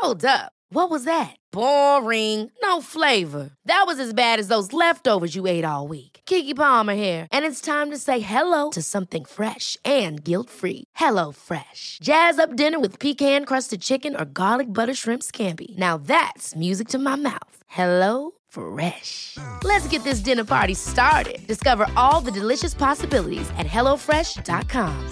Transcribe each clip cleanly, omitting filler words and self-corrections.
Hold up. What was that? Boring. No flavor. That was as bad as those leftovers you ate all week. Keke Palmer here, and it's time to say hello to something fresh and guilt-free. Hello Fresh. Jazz up dinner with pecan-crusted chicken or garlic butter shrimp scampi. Now that's music to my mouth. Hello Fresh. Let's get this dinner party started. Discover all the delicious possibilities at hellofresh.com.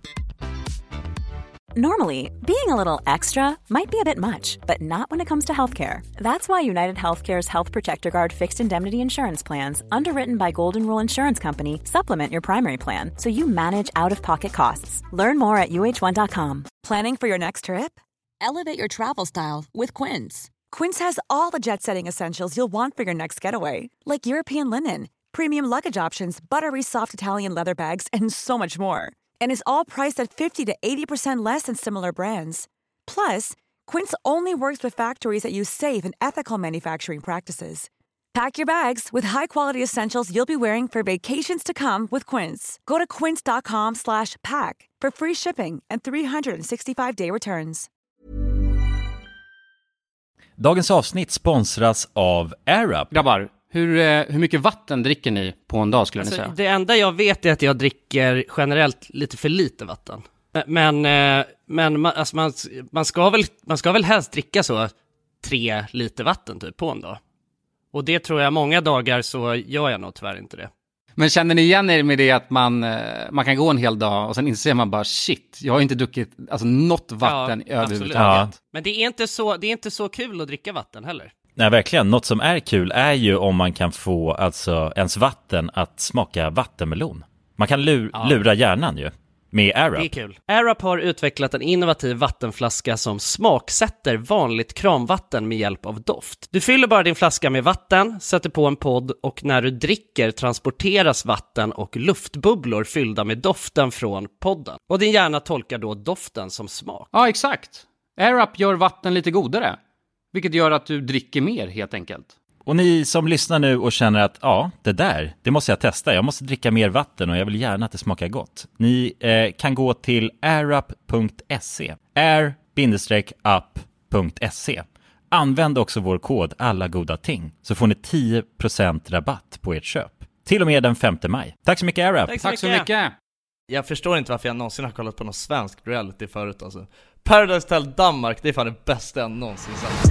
Normally, being a little extra might be a bit much, but not when it comes to healthcare. That's why United Healthcare's Health Protector Guard fixed indemnity insurance plans, underwritten by Golden Rule Insurance Company, supplement your primary plan so you manage out-of-pocket costs. Learn more at uh1.com. Planning for your next trip? Elevate your travel style with Quince. Quince has all the jet-setting essentials you'll want for your next getaway, like European linen, premium luggage options, buttery soft Italian leather bags, and so much more. And is all priced at 50 to 80% less than similar brands. Plus, Quince only works with factories that use safe and ethical manufacturing practices. Pack your bags with high-quality essentials you'll be wearing for vacations to come with Quince. Go to quince.com/pack for free shipping and 365-day returns. Dagens avsnitt sponsras av AirUp. Grabbar, hur mycket vatten dricker ni på en dag skulle ni säga? Det enda jag vet är att jag dricker generellt lite för lite vatten. Men man ska väl helst dricka så 3 liter vatten typ på en dag. Och det tror jag många dagar så gör jag nog tyvärr inte det. Men känner ni igen er med det att man kan gå en hel dag och sen inser man bara shit, jag har inte druckit något vatten överhuvudtaget. Ja. Men det är inte så kul att dricka vatten heller. Nej, verkligen. Något som är kul är ju om man kan få alltså ens vatten att smaka vattenmelon. Man kan lura hjärnan ju med AirUp. Det är kul. AirUp har utvecklat en innovativ vattenflaska som smaksätter vanligt kranvatten med hjälp av doft. Du fyller bara din flaska med vatten, sätter på en podd och när du dricker transporteras vatten och luftbubblor fyllda med doften från podden. Och din hjärna tolkar då doften som smak. Ja, exakt. AirUp gör vatten lite godare. Vilket gör att du dricker mer helt enkelt. Och ni som lyssnar nu och känner att det måste jag testa. Jag måste dricka mer vatten och jag vill gärna att det smakar gott. Ni kan gå till airup.se. air-up.se. Använd också vår kod alla goda ting så får ni 10% rabatt på ert köp. Till och med den 5 maj. Tack så mycket AirUp. Tack så mycket. Jag förstår inte varför jag någonsin har kollat på någon svensk reality förut alltså. Paradise Hotel Danmark, det är fan det bästa jag någonsin sett.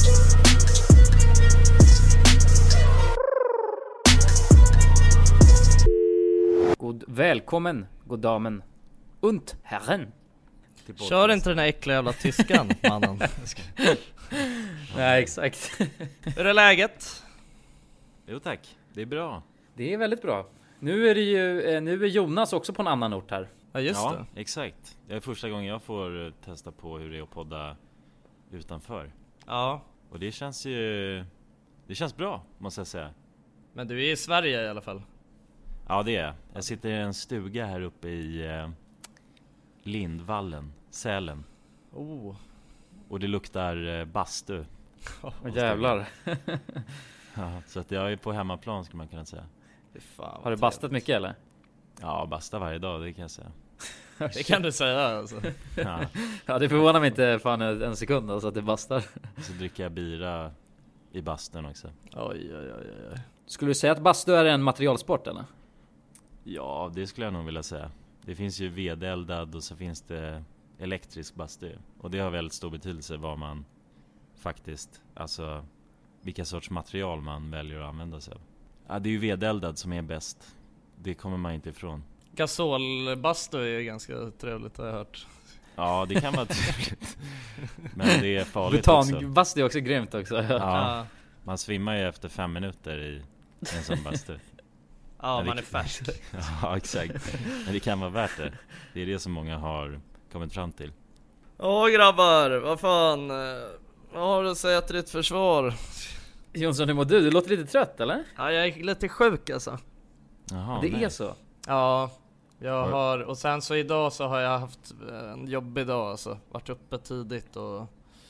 Välkommen, god damen und herren. Kör inte den här äckliga jävla tyskan, mannen. Nej, exakt. Hur är läget? Jo tack, det är bra. Det är väldigt bra. Nu är Jonas också på en annan ort här. Ja, just det. Exakt. Det är första gången jag får testa på hur det är att podda utanför. Ja. Och det känns bra, måste jag säga. Men du är i Sverige i alla fall. Ja, det är. Jag sitter i en stuga här uppe i Lindvallen, Sälen. Och det luktar bastu. Jävlar. Ja, så att jag är på hemmaplan skulle man kunna säga. Fan, har du bastat mycket eller? Ja, basta varje dag, det kan jag säga. Det kan du säga alltså. Ja, det förvånar mig inte fan en sekund alltså att det bastar. Så dricker jag bira i bastun också. Oj. Skulle du säga att bastu är en materialsport eller? Ja, det skulle jag nog vilja säga. Det finns ju vedeldad och så finns det elektrisk bastu. Och det har väldigt stor betydelse vad man faktiskt, alltså vilka sorts material man väljer att använda sig av. Ja, det är ju vedeldad som är bäst. Det kommer man inte ifrån. Gasolbastu är ju ganska trevligt har jag hört. Ja, det kan vara trevligt. Men det är farligt också. Butanbastu är också grymt också. Ja, man svimmar ju efter 5 minuter i en sån bastu. Ja, man är färsk. Ja, exakt. Men det kan vara värt det. Det är det som många har kommit fram till. Grabbar, vad fan. Vad har du att säga till ditt försvar? Jonsson, hur mår du? Du låter lite trött, eller? Ja, jag är lite sjuk alltså. Jaha, det är så? Ja, jag har. Och sen så idag så har jag haft en jobbig dag alltså. Varit uppe tidigt och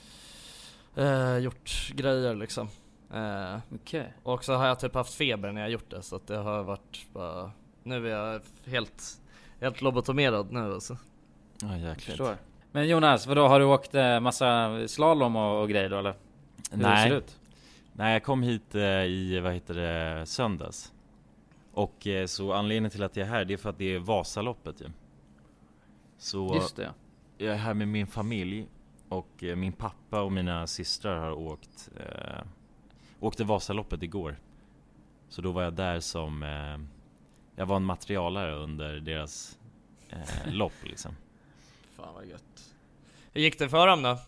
gjort grejer liksom. Okej. Och så har jag typ haft feber när jag gjort det. Så att det har varit bara... Nu är jag helt lobotomerad nu alltså. Ja, jäkligt. Förstår. Men Jonas, vadå, har du åkt massa slalom och grejer då eller? Hur ser det ut? Nej, jag kom hit i, söndags. Och så anledningen till att jag är här, det är för att det är Vasaloppet ju. Så just det. Jag är här med min familj. Och min pappa och mina systrar har åkte Vasaloppet igår. Så då var jag där som jag var en materialare under deras lopp liksom. Fan vad gött. Hur gick det för dem då?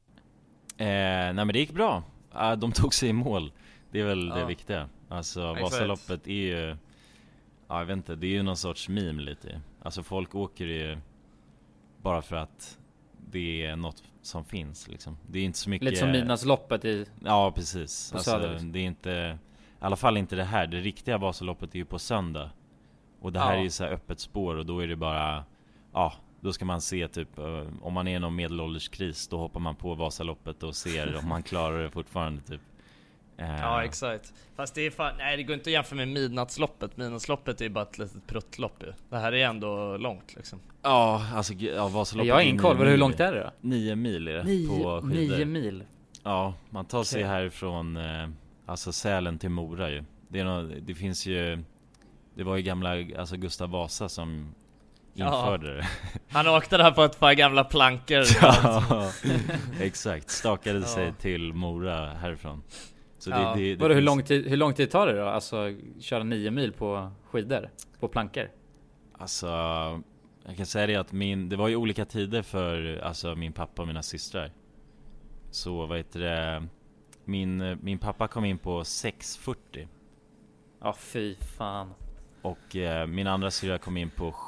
Nej men det gick bra. De tog sig i mål. Det är väl det viktiga. Alltså Vasaloppet är ju, jag vet inte, det är ju någon sorts meme lite. Alltså folk åker ju bara för att det är något som finns liksom. Det är inte så mycket. Lite som Midnattsloppet i. Ja precis. På alltså, Söder. det är inte, i alla fall inte det här. Det riktiga Vasaloppet är ju på söndag. Och det här är ju så här öppet spår. Och då är det bara, då ska man se typ, om man är i någon medelålderskris, då hoppar man på Vasaloppet och ser om man klarar det fortfarande typ. Ja exakt. Fast det är fan, nej det går inte att jämföra med Midnattsloppet. Midnattsloppet är ju bara ett litet pruttlopp ju. Det här är ändå långt liksom. Ja, alltså Vasaloppet. Jag har ingen koll, hur långt är det då? 9 mil är det på skidor. 9 mil? Ja, man tar sig härifrån alltså Sälen till Mora ju. Det finns ju, det var ju gamla, alltså Gustav Vasa som införde det. Han åkte där på ett par gamla plankor. Ja, exakt, stakade sig till Mora härifrån. Så hur lång tid tar det då? Alltså köra 9 mil på skidor, på plankor? Alltså jag kan säga det att det var ju olika tider för alltså min pappa och mina systrar. Så vad heter det, min pappa kom in på 6:40. Ja, fy fan. Och min andra syster kom in på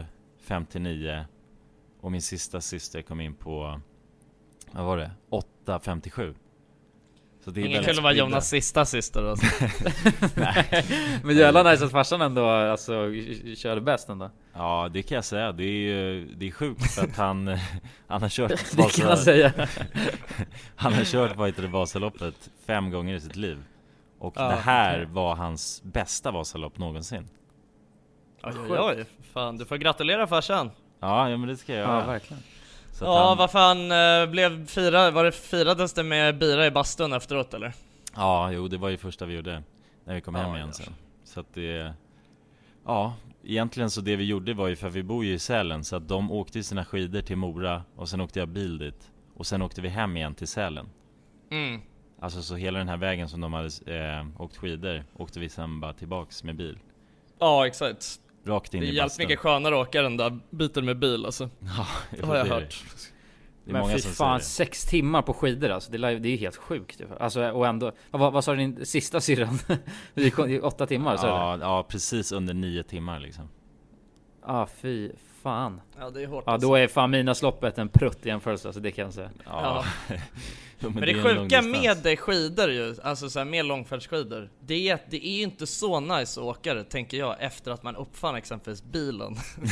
7:59. Och min sista syster kom in på, vad var det? 8:57. Så det är ingen kul att vara Jonas sista syster alltså. Nej. Men jävla nice att farsan ändå alltså körde bäst ändå. Ja, det kan jag säga. Det är sjukt för att han har kört det kan jag säga. Han har kört Vasaloppet 5 gånger i sitt liv. Och det här var hans bästa Vasalopp någonsin. Oj, fan, du får gratulera farsan. Ja, men det ska jag göra. Ja, verkligen. Så vad fan firades det med bira i bastun efteråt eller? Ja, jo, det var ju första vi gjorde när vi kom hem igen sen. Så att det, egentligen så det vi gjorde var ju, för vi bor ju i Sälen, så att de åkte sina skidor till Mora och sen åkte jag bil dit och sen åkte vi hem igen till Sälen. Alltså så hela den här vägen som de hade åkt skidor åkte vi sen bara tillbaks med bil. Ja, exakt. Rakt in det är i jävligt mycket skönare att åka den där biten med bil alltså. Ja, det har jag hört. Det är men många fy som fan, säger 6 timmar på skidor alltså. Det är ju helt sjukt. Alltså, och ändå, vad sa din sista syrran? Det gick 8 timmar, så ja, precis under 9 timmar liksom. Fy fan. Ja, det är hårt. Ja, då är fan Midnattsloppet en prutt i jämförelse, alltså det kan jag säga. Ja. Men det sjuka med skidor ju, alltså så här, med långfärdsskidor, det är ju inte så nice att åka det, tänker jag, efter att man uppfann exempelvis bilen.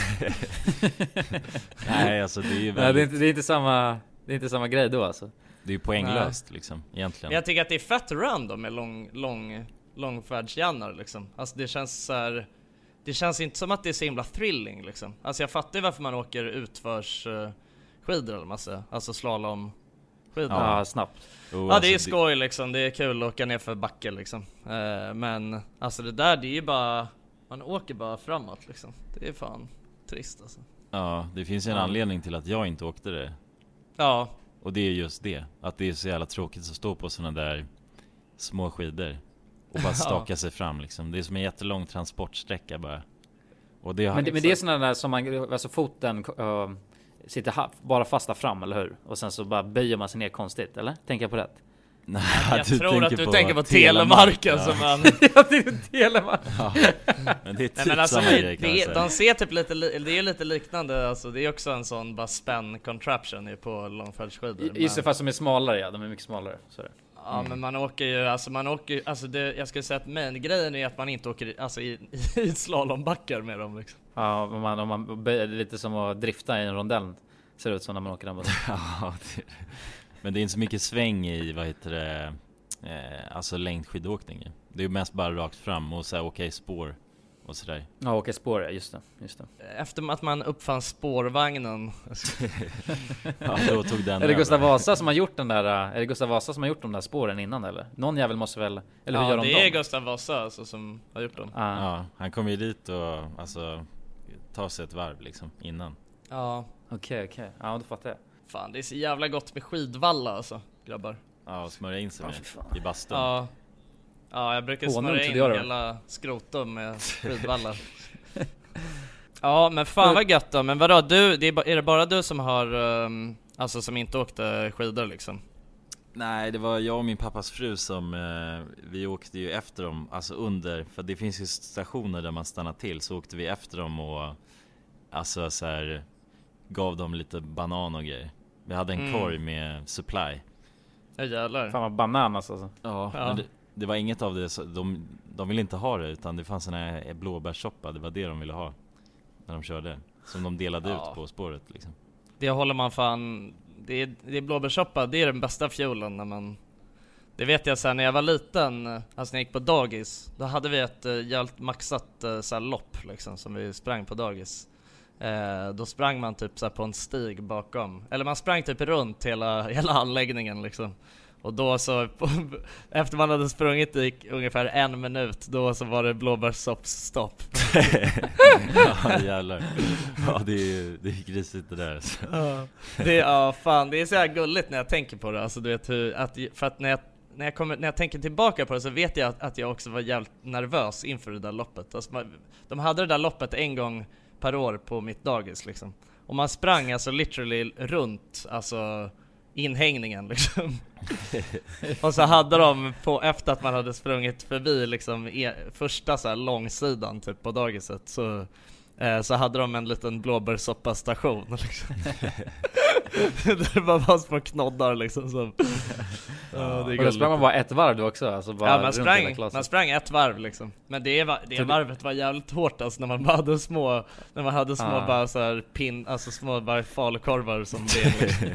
Nej, alltså det är ju väldigt... det är inte samma grej då alltså. Det är ju poänglöst liksom, egentligen. Men jag tycker att det är fett random med långfärdsjannar liksom. Alltså det känns så här, det känns inte som att det är så himla thrilling liksom. Alltså jag fattar ju varför man åker utförs skidor eller massa, alltså slalom skidor. Ja, snabbt. Ja, det är skoj liksom, det är kul att åka ner för backen liksom. Men alltså det där, det är ju bara, man åker bara framåt liksom. Det är fan trist alltså. Ja, det finns ju en anledning till att jag inte åkte det. Ja. Och det är just det, att det är så jävla tråkigt att stå på såna där små skidor och bara staka sig fram liksom. Det är som en jättelång transportsträcka bara. Och det men det är såna där som man, alltså foten sitter bara fasta fram, eller hur? Och sen så bara böjer man sig ner konstigt, eller? Tänker jag på rätt? Nej, jag tror att du tänker på Telemarken som man... Ja, det är Telemark. Ja, men det är typ nej, men alltså, samma grej, kan man säga. De ser typ lite, det är lite liknande, alltså det är också en sån bara spänn contraption på långfärdsskidor. Just det, fast de är smalare, ja, de är mycket smalare, så är det. Ja, men man åker ju, alltså det, jag skulle säga att grejen är att man inte åker alltså i slalombackar med dem liksom. Ja, om man böjer lite som att drifta i en rondell, ser det ut som när man åker den. Ja, men det är inte så mycket sväng i, alltså längdskidåkning. Det är ju mest bara rakt fram och så här, åka i spår och sådär. Ja, åka spår, just det. Efter att man uppfann spårvagnen. Ja, då tog den Är det Gustav Vasa som har gjort den där? Är det Gustav Vasa som har gjort de där spåren innan eller? Någon jävel måste väl, eller hur gör de dem? Ja, det är Gustav Vasa alltså, som har gjort dem. Ja, han kom ju dit och alltså ta sig ett varv liksom innan. Ja. Okej. Ja, då fattar jag. Fan, det är så jävla gott med skidvalla alltså, grabbar. Ja, och smörja in sig med i bastun. Ja. Ja, jag brukar smörja in hela skrotum med skidvallar. Ja, men fan vad gött då. Men vadå, är det bara du som har alltså som inte åkte skidor liksom? Nej, det var jag och min pappas fru som vi åkte ju efter dem, alltså under, för det finns ju stationer där man stannar till, så åkte vi efter dem och alltså så här gav dem lite banan och grejer. Vi hade en korg med supply. Ja, jävlar. Fan vad bananas alltså. Ja. Men det var inget av det, de ville inte ha det, utan det fanns en här blåbärssoppa, det var det de ville ha när de körde, som de delade ut på spåret liksom. Det håller man fan, det är blåbärssoppa, det är den bästa fjolen när man, det vet jag så här, när jag var liten, alltså när jag gick på dagis, då hade vi ett jävligt maxat så här lopp liksom, som vi sprang på dagis. Då sprang man typ så här på en stig bakom, eller man sprang typ runt hela anläggningen liksom. Och då så efter man hade sprungit i ungefär 1 minut, då så var det blåbärssoppstopp. Ja, jävlar. Ja, det är grisigt det där. Fan, det är så här gulligt när jag tänker på det. Alltså du vet för att när jag tänker tillbaka på det, så vet jag att jag också var jävligt nervös inför det där loppet. Alltså de hade det där loppet en gång per år på mitt dagis liksom. Och man sprang alltså literally runt alltså inhängningen liksom. Och så hade de efter att man hade sprungit förbi liksom första så här långsidan typ på dagiset, så hade de en liten blåbärssoppa-station liksom. Det var bara små knoddar liksom som, och då sprang man bara ett varv då också, alltså bara man sprang ett varv liksom. Men det varvet var jävligt hårt alltså, när man bara hade små bara så här alltså små bara falukorvar som det liksom.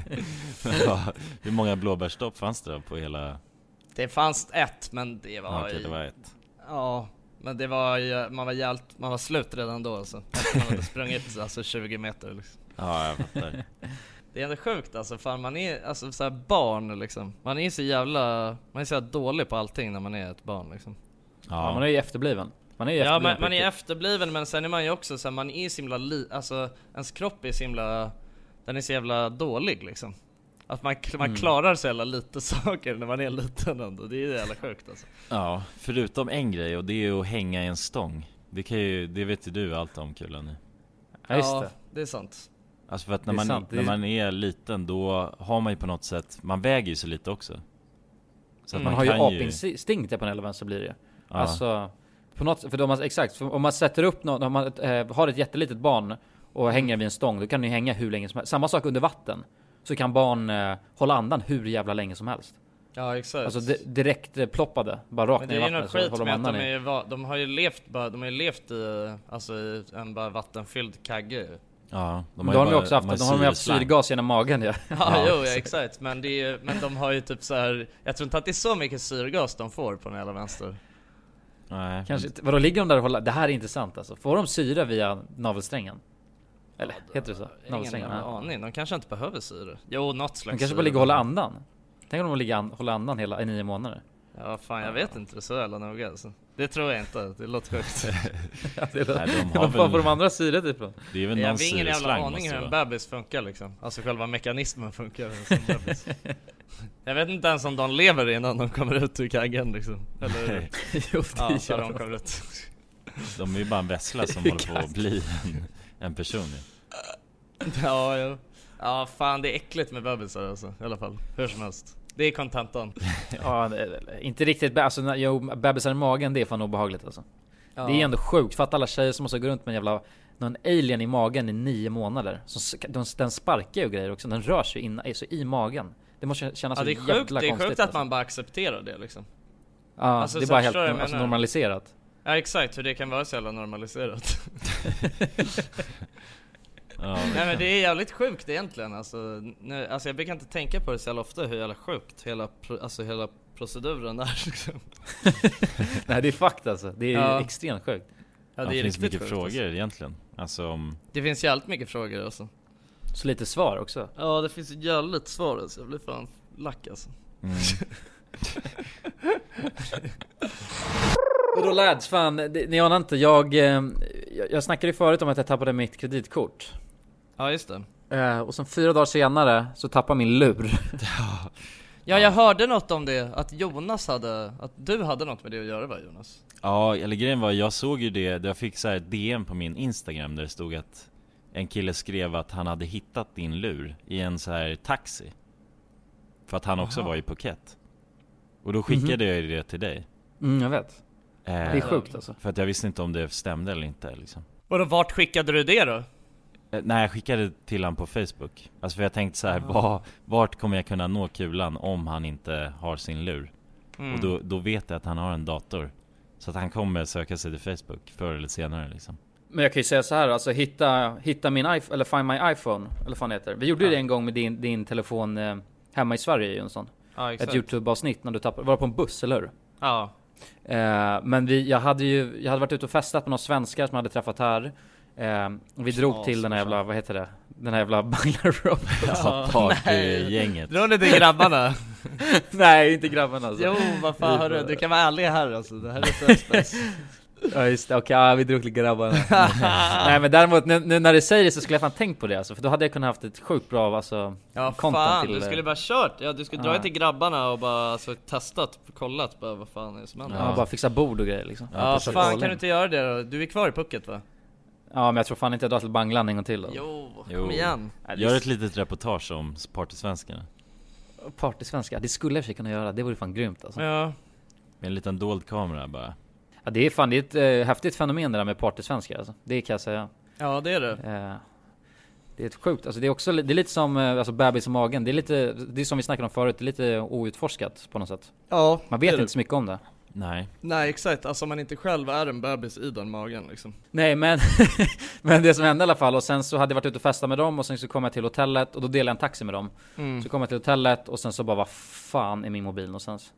Hur många blåbärsstopp fanns det då på hela? Det fanns ett, men det var det var ett. Ja, men det var man var slut redan då alltså. Efter man hade sprungit alltså 20 meter liksom. Ja, jag fattar. Det är ändå sjukt alltså, fan man är alltså så här barn liksom. Man är så jävla dålig på allting när man är ett barn liksom. Ja, man är ju efterbliven. Man är efterbliven, men sen är man ju också så här, man är så himla alltså ens kropp är så himla, den är så jävla dålig liksom. Att man klarar så jävla lite saker när man är liten ändå. Det är ju jävla sjukt alltså. Ja, förutom en grej, och det är ju att hänga i en stång. Det vet ju du allt om, Kulan nu. Ja, just det. Det är sant. Alltså för att när man är liten, då har man ju på något sätt, man väger ju så lite också. Så att man har ju apinstinkt på en så blir det. Ja. Alltså på något, för om man sätter upp något, om man har ett jättelitet barn och hänger vid en stång, då kan ni hänga hur länge som helst. Samma sak under vatten. Så kan barn hålla andan hur jävla länge som helst. Ja, exakt. Alltså direkt ploppade, bara rakt ner i vattnet. Men det är ju något skit med att de har ju levt i alltså i en bara vattenfylld kagge. Ja, de har ju också haft syrgas genom magen, ja. Ja, exakt. Men de har ju typ så här, jag tror inte att det är så mycket syrgas de får på den hela vänster. Nej. Kanske, vadå, ligger de där och håller? Det här är intressant alltså. Får de syre via navelsträngen? Eller heter det så? Ingen aning, de kanske inte behöver syre. Jo, något slags. De kanske bara ligger och håller andan. Tänk om de håller andan i 9 månader. Ja, fan, jag vet inte det så jävla noga alltså. Det tror jag inte, det låter sjukt. Vad får de andra syret ifrån? Det är väl jag har ingen jävla aning hur en bebis funkar liksom. Alltså själva mekanismen funkar som bebis. Jag vet inte ens om de lever innan de kommer ut ur kaggen liksom. Eller jo, så de kommer ut. De är ju bara en vässla som håller på att bli en person. Ja, fan, det är äckligt med bebisar alltså, i alla fall. Hur som helst. Det är kontentan. Ja, inte riktigt. Alltså, bebisar i magen, det är fan obehagligt alltså. Ja. Det är ändå sjukt. För att alla tjejer som måste gå runt med någon alien i magen i 9 månader. Den sparkar ju grejer också. Den rör sig i magen. Det måste kännas så jävla konstigt. Det är sjukt alltså. Att man bara accepterar det liksom. Ja, alltså, det är bara helt normaliserat. Ja, exakt. Hur det kan vara så jävla normaliserat. Nej, men det är jävligt sjukt egentligen alltså jag brukar inte tänka på det så jävla ofta hur jävla sjukt hela proceduren där liksom. Nej, det är fakt alltså. Det är extremt sjukt. Ja, det är finns mycket sjukt, frågor alltså. egentligen. Alltså om... Det finns jävligt mycket frågor alltså. Så lite svar också. Ja, det finns jävligt svar alltså. Jag blir fan lack alltså. Och då lads, fan, ni anar inte, jag snackade ju förut om att jag tappade mitt kreditkort. Ja, just det. Och sen 4 dagar senare så tappade min lur. Ja, jag hörde något om det, att du hade något med det att göra, va, Jonas? Ja, eller grejen var, jag såg ju det. Jag fick så här ett DM på min Instagram där det stod att en kille skrev att han hade hittat din lur i en så här taxi. För att han också var i Phuket. Och då skickade jag det till dig. Jag vet. Det är sjukt alltså. För att jag visste inte om det stämde eller inte liksom. Och då, vart skickade du det då? Nej, jag skickade till han på Facebook. Alltså för jag tänkte så här, vart kommer jag kunna nå kulan om han inte har sin lur? Och då vet jag att han har en dator. Så att han kommer söka sig till Facebook förr eller senare liksom. Men jag kan ju säga så här, alltså hitta min iPhone, eller Find My iPhone, eller vad det heter. Vi gjorde det en gång med din telefon hemma i Sverige, Jonsson. Ja, exakt. Ett YouTube-avsnitt när du var på en buss, eller hur? Ja. Men jag hade varit ute och festat med några svenskar som jag hade träffat här. Och vi drog till den här jävla, vad heter det? Den här jävla Bangla-Road. Ja, partygänget. Drar ni till grabbarna? Nej, inte grabbarna alltså. Jo, vad fan, hörru, du kan vara ärlig här alltså. Det här är så. Ja just det, okej, vi drog till grabbarna. Nej men däremot, nu när du säger det så skulle jag fan tänkt på det alltså. För då hade jag kunnat haft ett sjukt bra alltså, ja, content fan, till... du skulle bara kört. Ja, du skulle dra till grabbarna och bara alltså, testat, kollat bara, vad fan är det som händer. Ja, bara fixa bord och grejer liksom. Ja, fan, kan du inte göra det då? Du är kvar i Phuket, va? Ja, men jag tror fan inte jag drar till Bangland en gång till då. Jo, kom igen. Gör ett litet reportage om partysvenskarna. Partysvenskar, det skulle jag kunna göra. Det vore fan grymt alltså. Ja. Med en liten dold kamera bara. Ja, det är ett häftigt fenomen det där med partysvenskar alltså. Det kan jag säga. Ja, det är det. Det är ett sjukt, alltså det är också, det är lite som alltså bebis i magen. Det är som vi snackade om förut, det är lite outforskat på något sätt. Ja, man vet inte så mycket om det. Nej, exakt. Alltså man inte själv är en bebis i den magen liksom. Nej, men men det som hände i alla fall, och sen så hade jag varit ute och festat med dem och sen så kom jag till hotellet och då delade jag en taxi med dem. Så kom jag till hotellet och sen så bara, vad fan är min mobil någonstans?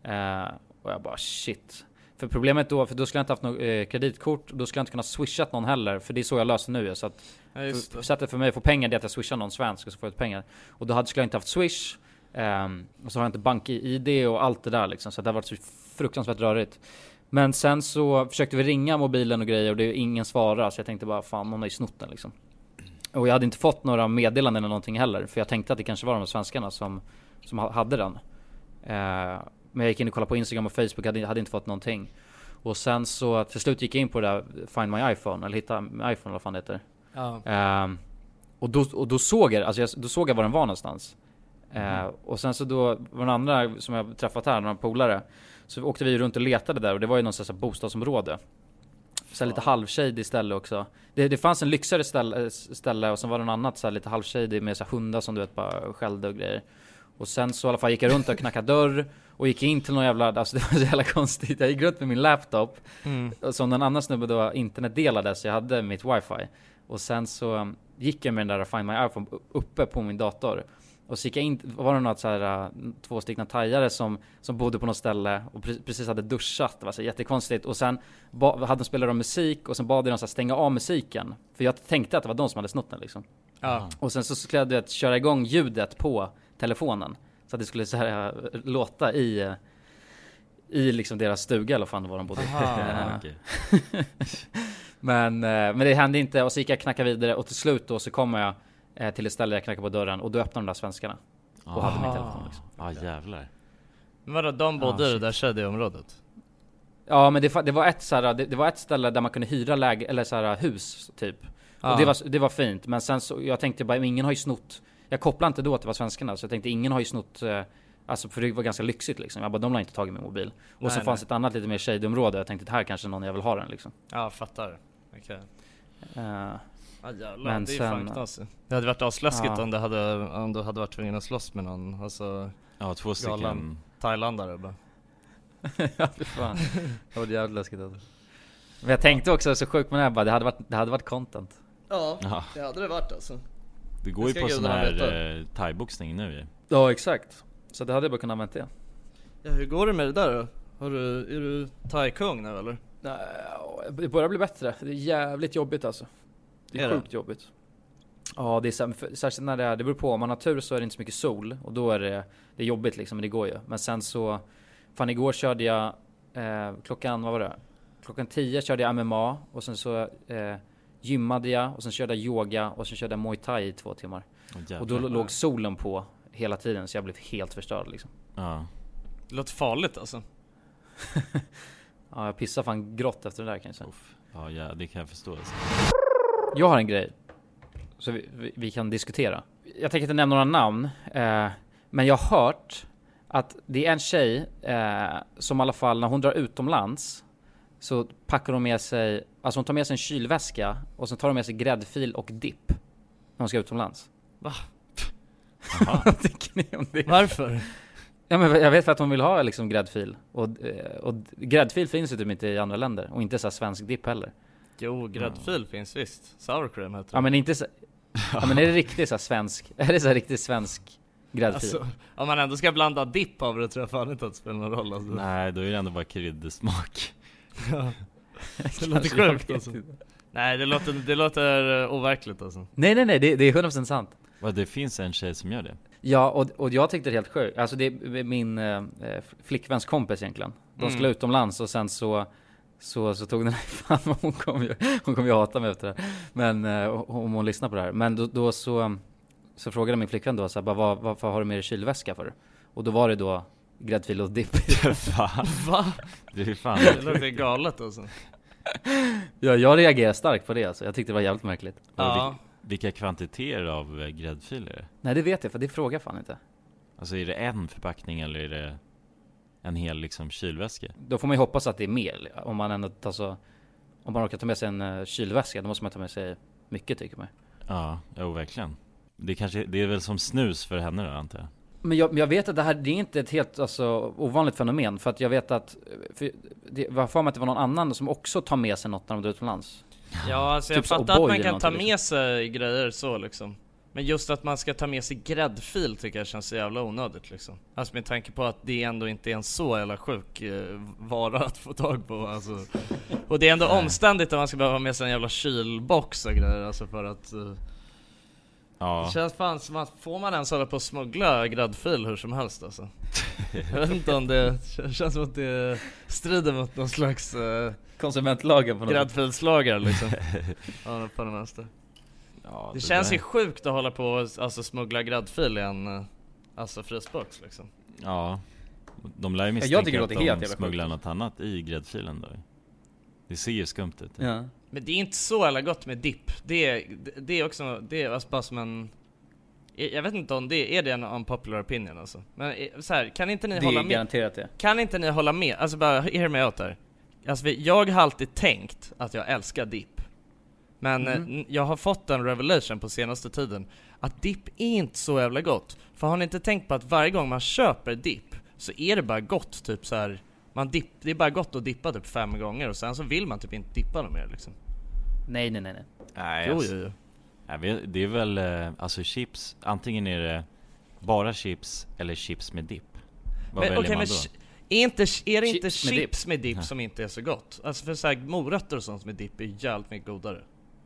Och jag bara shit. För problemet då, för då skulle jag inte haft något kreditkort och då skulle jag inte kunna swishat någon heller, för det är så jag löser nu så att sättet för mig att få pengar det är att jag swishar någon svensk och så får jag ut pengar. Och då skulle jag inte haft swish. Och så har jag inte bank-ID och allt det där liksom, så det har varit så fruktansvärt rörigt. Men sen så försökte vi ringa mobilen och grejer och det är ingen svarar, så jag tänkte bara fan, någon har ju snott den liksom. Och jag hade inte fått några meddelanden eller någonting heller, för jag tänkte att det kanske var de svenskarna som hade den. Men jag gick in och kollade på Instagram och Facebook, hade inte fått någonting. Och sen så till slut gick jag in på det där Find My iPhone, eller hitta min iPhone eller vad fan det heter. Ja. Och då såg jag, alltså då såg jag var den var någonstans. Och sen så då var den andra som jag träffat här, några polare, så åkte vi runt och letade där och det var ju någon sån här bostadsområde. Så lite halvshady ställe också. Det fanns en lyxigare ställe och sen var det en annat så här lite halvshady med så här hundar som du vet bara skällde och grejer. Och sen så i alla fall gick jag runt och knackade dörr och gick in till någon jävla, alltså det var så jävla konstigt. Jag gick runt med min laptop som någon annan snubbe då internet delade, så jag hade mitt wifi. Och sen så gick jag med den där Find My iPhone uppe på min dator. Och så gick jag in, var det något så här 2 stycken thaiare som bodde på något ställe och precis hade duschat. Det var så jättekonstigt. Och sen hade de spelat musik och sen bad de så här stänga av musiken. För jag tänkte att det var de som hade snott den liksom. Ja. Och sen så skulle jag köra igång ljudet på telefonen så att det skulle så här låta i liksom deras stuga eller fan var de bodde. Okay. men det hände inte, och så gick jag knacka vidare och till slut då så kommer jag till ett ställe, jag knackade på dörren och då öppnade de där svenskarna och hade min telefon liksom. Jävlar. Men vadå, de bodde i det där kedjeområdet? Ja, men det var ett så här, det var ett ställe där man kunde hyra eller så här hus typ. Och det var fint, men sen så jag tänkte bara, ingen har ju snott. Jag kopplade inte då att det var svenskarna, så jag tänkte ingen har ju snott, alltså för det var ganska lyxigt liksom. Jag bara, de har inte tagit min mobil. Och så fanns ett annat lite mer shady-område. Jag tänkte att här kanske någon jag vill ha den liksom. Ja, fattar. Okej. Jävlar, men det är sen, fan alltså. Det hade varit asläskigt om du hade varit tvungen att slåss med någon, alltså. Ja, 2 stycken thailandare bara. Ja, för fan. Det var jävligt läskigt alltså. Men jag tänkte också så sjukt med det här, bara, det hade varit content. Ja, det hade det varit alltså. Det går ju på sån här thai-boxning nu ju. Ja, exakt. Så det hade jag bara kunnat använda det. Ja, hur går det med det där då? Är du thai-kung nu eller? Det börjar bli bättre. Det är jävligt jobbigt alltså. Det är sjukt jobbigt. Ja, det är särskilt när det beror på. Om man har tur så är det inte så mycket sol. Och då är det är jobbigt liksom, men det går ju. Men sen så, igår körde jag klockan 10 körde jag MMA. Och sen så gymmade jag. Och sen körde jag yoga. Och sen körde jag Muay Thai i 2 timmar. Och då låg solen på hela tiden. Så jag blev helt förstörd liksom. Ja. Det låter farligt alltså. Ja, jag pissar fan grått efter det där kan jag säga. Ja, det kan jag förstå alltså. Jag har en grej. Så vi kan diskutera. Jag tänker inte nämna några namn. Men jag har hört att det är en tjej som i alla fall när hon drar utomlands så packar hon med sig, alltså hon tar med sig en kylväska och sen tar hon med sig gräddfil och dipp när hon ska utomlands. Va? Vad tycker ni om det? Varför? Ja, men jag vet för att hon vill ha liksom gräddfil. Och gräddfil finns ju typ inte i andra länder. Och inte så här svensk dipp heller. Jo, gräddfil finns visst. Sour cream heter det. Ja, men inte så. Ja, men är det riktigt så här svensk? Är det så här riktigt svensk gräddfil? Alltså, om man ändå ska blanda dipp av det tror jag fan inte att det spelar någon roll alltså. Nej, då är det ändå bara kryddsmak. Ja. Det låter sjukt alltså. Nej, det låter overkligt alltså. Nej, det är 100% sant. Vad, det finns en tjej som gör det? Ja, och jag tyckte det helt sjukt. Alltså det är min flickväns kompis egentligen. De skulle utomlands och sen så tog den fan, hon kommer ju hata mig efter det. Men om hon lyssnar på det här. Men då så frågade min flickvän då så här, bara, varför har du med dig kylväska för? Och då var det då gräddfil och dipp. Va? Det är fan. Det låter galet alltså. Ja, jag reagerar starkt på det alltså. Jag tyckte det var jävligt märkligt. Ja. Vilka kvantiteter av gräddfil är det? Nej, det vet jag, för det frågar fan inte. Alltså är det en förpackning eller är det en hel liksom kylväska? Då får man ju hoppas att det är mer. Om man ändå om man orkar ta med sig en kylväska, då måste man ta med sig mycket, tycker man. Ja, verkligen. Det är väl som snus för henne då, antar jag. Men jag vet att det är inte ett helt ovanligt fenomen. För att jag vet att det var för mig att det var någon annan som också tar med sig något när de drar utomlands. Ja, alltså jag Typ fattar att man kan ta liksom. med sig grejer så liksom. Men just att man ska ta med sig gräddfil tycker jag känns så jävla onödigt liksom. Alltså med tanke på att det ändå inte är en så jävla sjuk vara att få tag på alltså. Och det är ändå omständigt att man ska behöva ha med sig en jävla kylbox och grejer alltså för att Ja. Det känns fan som att får man ens hålla på att smuggla gräddfil hur som helst alltså. Jag vet inte om det känns som att det strider mot någon slags konsumentlagen på något gräddfilslagar liksom. Ja, på det mesta. Ja, det känns ju sjukt att hålla på och alltså smuggla gräddfil i en alltså frysbox liksom. Ja. De lär ju misstänka att de smugglar sjukt. Något annat i gräddfilen då. Det ser ju skumt ut. Ja. Men det är inte så jävla gott med dipp. Det är också, det är bara som en, jag vet inte om det är en unpopular opinion alltså. Men så här, kan inte ni hålla med? Det är garanterat det. Kan inte ni hålla med? Alltså bara, hear me out där. Alltså jag har alltid tänkt att jag älskar dipp. Men jag har fått en revelation på senaste tiden att dipp är inte så jävla gott. För har ni inte tänkt på att varje gång man köper dipp så är det bara gott typ så här. Det är bara gott att dippa typ 5 gånger och sen så vill man typ inte dippa något mer liksom. Nej. Nej, Jo. det är väl alltså chips. Antingen är det bara chips eller chips med dipp. Vad väljer man då? Är det inte chips med dipp som inte är så gott? Alltså för så här, morötter och sånt med dipp är jävligt mycket godare.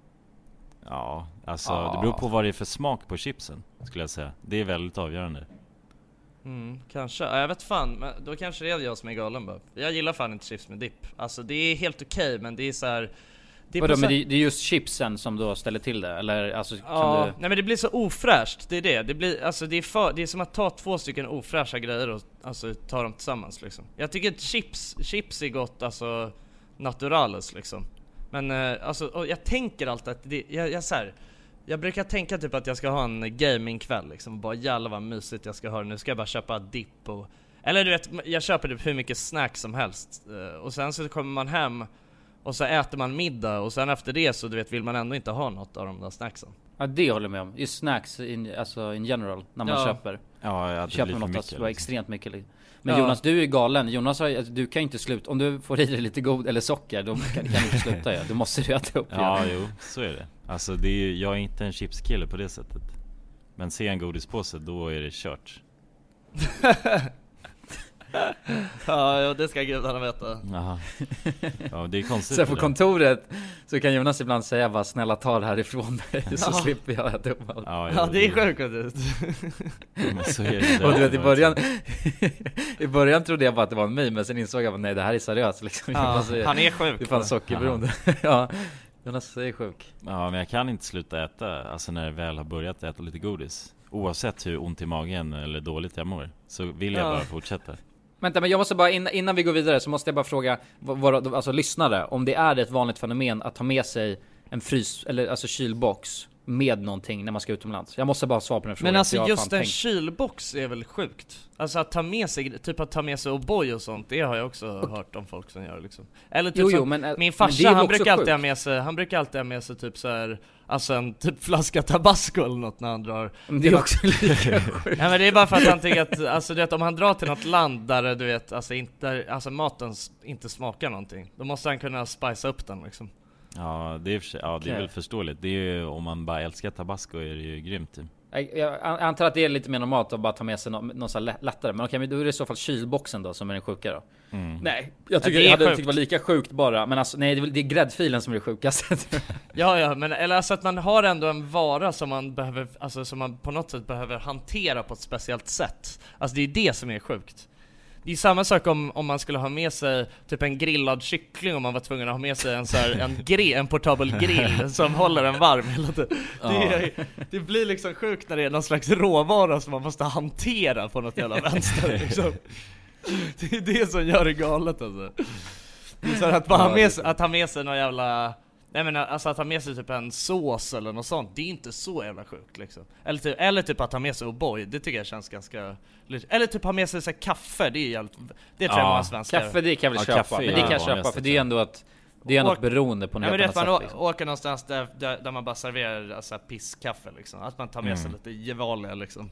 Ja, alltså det beror på vad det är för smak på chipsen, skulle jag säga. Det är väldigt avgörande. Kanske, jag vet fan, men då kanske det är jag som är galen bara. Jag gillar fan inte chips med dipp. Alltså det är helt okej, men det är så här. Men det är just chipsen som då ställer till det, eller alltså nej men det blir så ofräscht, det är det. Det blir alltså det är som att ta 2 stycken ofräscha grejer och alltså ta dem tillsammans liksom. Jag tycker att chips är gott, alltså naturales liksom. Men alltså och jag tänker alltid att jag så här. Jag brukar tänka typ att jag ska ha en gamingkväll liksom, bara jävlar vad mysigt jag ska ha. Nu ska jag bara köpa dipp och eller du vet, jag köper typ hur mycket snacks som helst och sen så kommer man hem och så äter man middag och sen efter det så du vet vill man ändå inte ha något av de där snacksen. Ja, det håller jag med om. Just snacks in general när man köper. Ja, köper man något mycket, var extremt mycket. Men Jonas, du är galen. Jonas, du kan inte sluta. Om du får i dig lite god eller socker, då kan du inte sluta. Ja. Då måste du äta upp. Ja, jo, så är det. Alltså jag är inte en chipskille på det sättet. Men ser en godispåse, då är det kört. Ja, det ska gudarna veta. Jaha. Ja, det är konstigt. Så på kontoret så kan Jonas ibland säga bara snälla ta det här ifrån mig så slipper jag att dumma. Ja, det är sjukt. Men så är det. Och du vet i början trodde jag bara att det var en mig, men sen insåg jag att nej, det här är seriöst liksom. Ja, han är sjuk. Det fanns sockerberoende. Ja, Jonas är sjuk. Ja, men jag kan inte sluta äta, alltså när jag väl har börjat äta lite godis. Oavsett hur ont i magen eller dåligt jag mår, så vill jag bara fortsätta. Vänta, men jag måste bara, innan vi går vidare så måste jag bara fråga alltså lyssnare, om det är ett vanligt fenomen att ta med sig en frys, eller alltså kylbox med någonting när man ska utomlands. Jag måste bara svara på den frågan. Men alltså just en kylbox är väl sjukt. Alltså att ta med sig O'boy och sånt, det har jag också hört om folk som gör liksom. Eller typ men min farsa, han brukar alltid ha med sig typ så här, alltså en typ flaska tabasco eller något när han drar. Det är också lika sjukt. Ja, men det är bara för att han tänker att alltså du vet, om han drar till något land där du vet alltså maten inte smakar någonting, då måste han kunna spicea upp den liksom. Ja, det är väl förståeligt. Det är ju, om man bara älskar tabasco är det ju grymt typ. Jag antar att det är lite mer normalt att bara ta med sig någon så lättare. Men okej, men då är det i så fall kylboxen då som är den sjuka då. Nej, jag tycker jag hade tyckt det var lika sjukt bara. Men alltså, nej, det är gräddfilen som är det sjukaste. Ja, men eller alltså att man har ändå en vara som man behöver, alltså som man på något sätt behöver hantera på ett speciellt sätt. Alltså det är det som är sjukt. Det är samma sak om man skulle ha med sig typ en grillad kyckling, om man var tvungen att ha med sig en portabel grill som håller en varm hela tiden. Det blir liksom sjukt när det är någon slags råvara som man måste hantera på något jävla vänster liksom. Det är det som gör det galet alltså. Det är så att bara att ha med sig någon jävla... Nej men alltså att ha med sig typ en sås eller något sånt, det är inte så jävla sjukt liksom. Eller typ att ha med sig O'boy, det tycker jag känns ganska... Eller typ ha med sig så här, kaffe, det är jävligt... Det tror jag många svenskar. Kaffe, det kan jag väl köpa, kaffe, men det kan jag köpa för det är ändå att... Det är något beroende på något annat sätt. Man åker någonstans där man bara serverar alltså, pisskaffe liksom. Att man tar med sig lite gevalia liksom.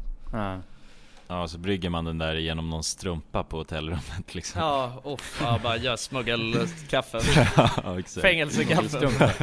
Ja, så brygger man den där genom någon strumpa på hotellrummet liksom. Bara gör smuggelkaffe. Ja, exakt. Fängelsekaffe.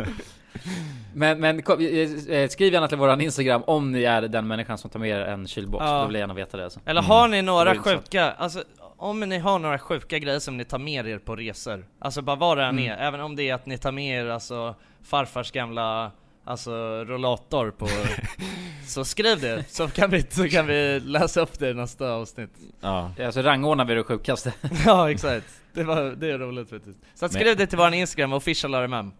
Men skriv gärna till våran Instagram om ni är den människan som tar med en kylbox. Då vill jag gärna veta det alltså. Eller har ni några sjuka, alltså om ni har några sjuka grejer som ni tar med er på resor, alltså bara vad det än är, även om det är att ni tar med er alltså farfars gamla alltså rollator på så skriv det, så kan vi läsa upp det i nästa avsnitt. Ja, alltså rangordnar vi det sjukaste. Ja, exakt. Det är roligt faktiskt. Så skriv det till vår Instagram, officialRMM.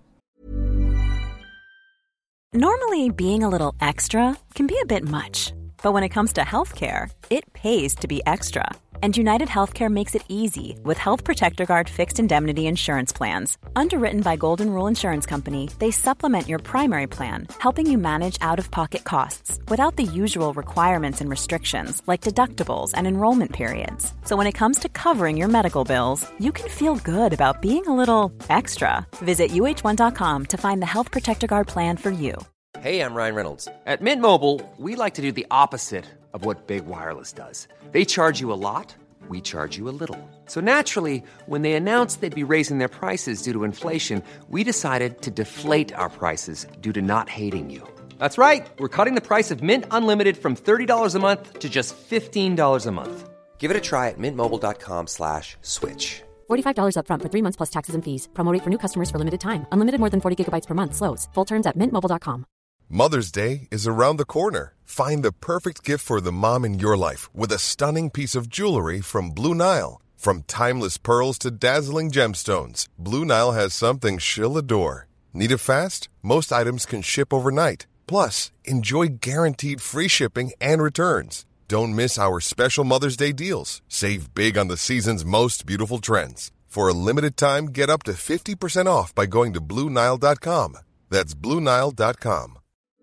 Normally, being a little extra can be a bit much. But when it comes to healthcare, it pays to be extra. And United Healthcare makes it easy with Health Protector Guard fixed indemnity insurance plans. Underwritten by Golden Rule Insurance Company, they supplement your primary plan, helping you manage out-of-pocket costs without the usual requirements and restrictions like deductibles and enrollment periods. So when it comes to covering your medical bills, you can feel good about being a little extra. Visit uh1.com to find the Health Protector Guard plan for you. Hey, I'm Ryan Reynolds. At Mint Mobile, we like to do the opposite of what Big Wireless does. They charge you a lot, we charge you a little. So naturally, when they announced they'd be raising their prices due to inflation, we decided to deflate our prices due to not hating you. That's right. We're cutting the price of Mint Unlimited from $30 a month to just $15 a month. Give it a try at mintmobile.com/switch. $45 up front for 3 months plus taxes and fees. Promo rate for new customers for limited time. Unlimited more than 40 gigabytes per month slows. Full terms at mintmobile.com. Mother's Day is around the corner. Find the perfect gift for the mom in your life with a stunning piece of jewelry from Blue Nile. From timeless pearls to dazzling gemstones, Blue Nile has something she'll adore. Need it fast? Most items can ship overnight. Plus, enjoy guaranteed free shipping and returns. Don't miss our special Mother's Day deals. Save big on the season's most beautiful trends. For a limited time, get up to 50% off by going to BlueNile.com. That's BlueNile.com.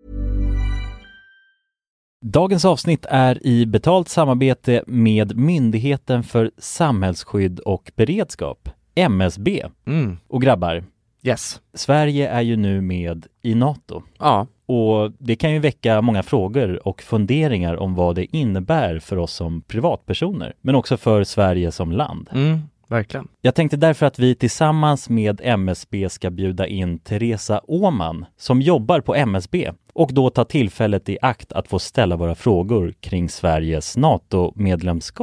Dagens avsnitt är i betalt samarbete med Myndigheten för samhällsskydd och beredskap, MSB. Och grabbar, yes. Sverige är ju nu med i NATO. Ja. Och det kan ju väcka många frågor och funderingar om vad det innebär för oss som privatpersoner, men också för Sverige som land. Verkligen. Jag tänkte därför att vi tillsammans med MSB ska bjuda in Teresa Åman som jobbar på MSB och då ta tillfället i akt att få ställa våra frågor kring Sveriges NATO-medlemskap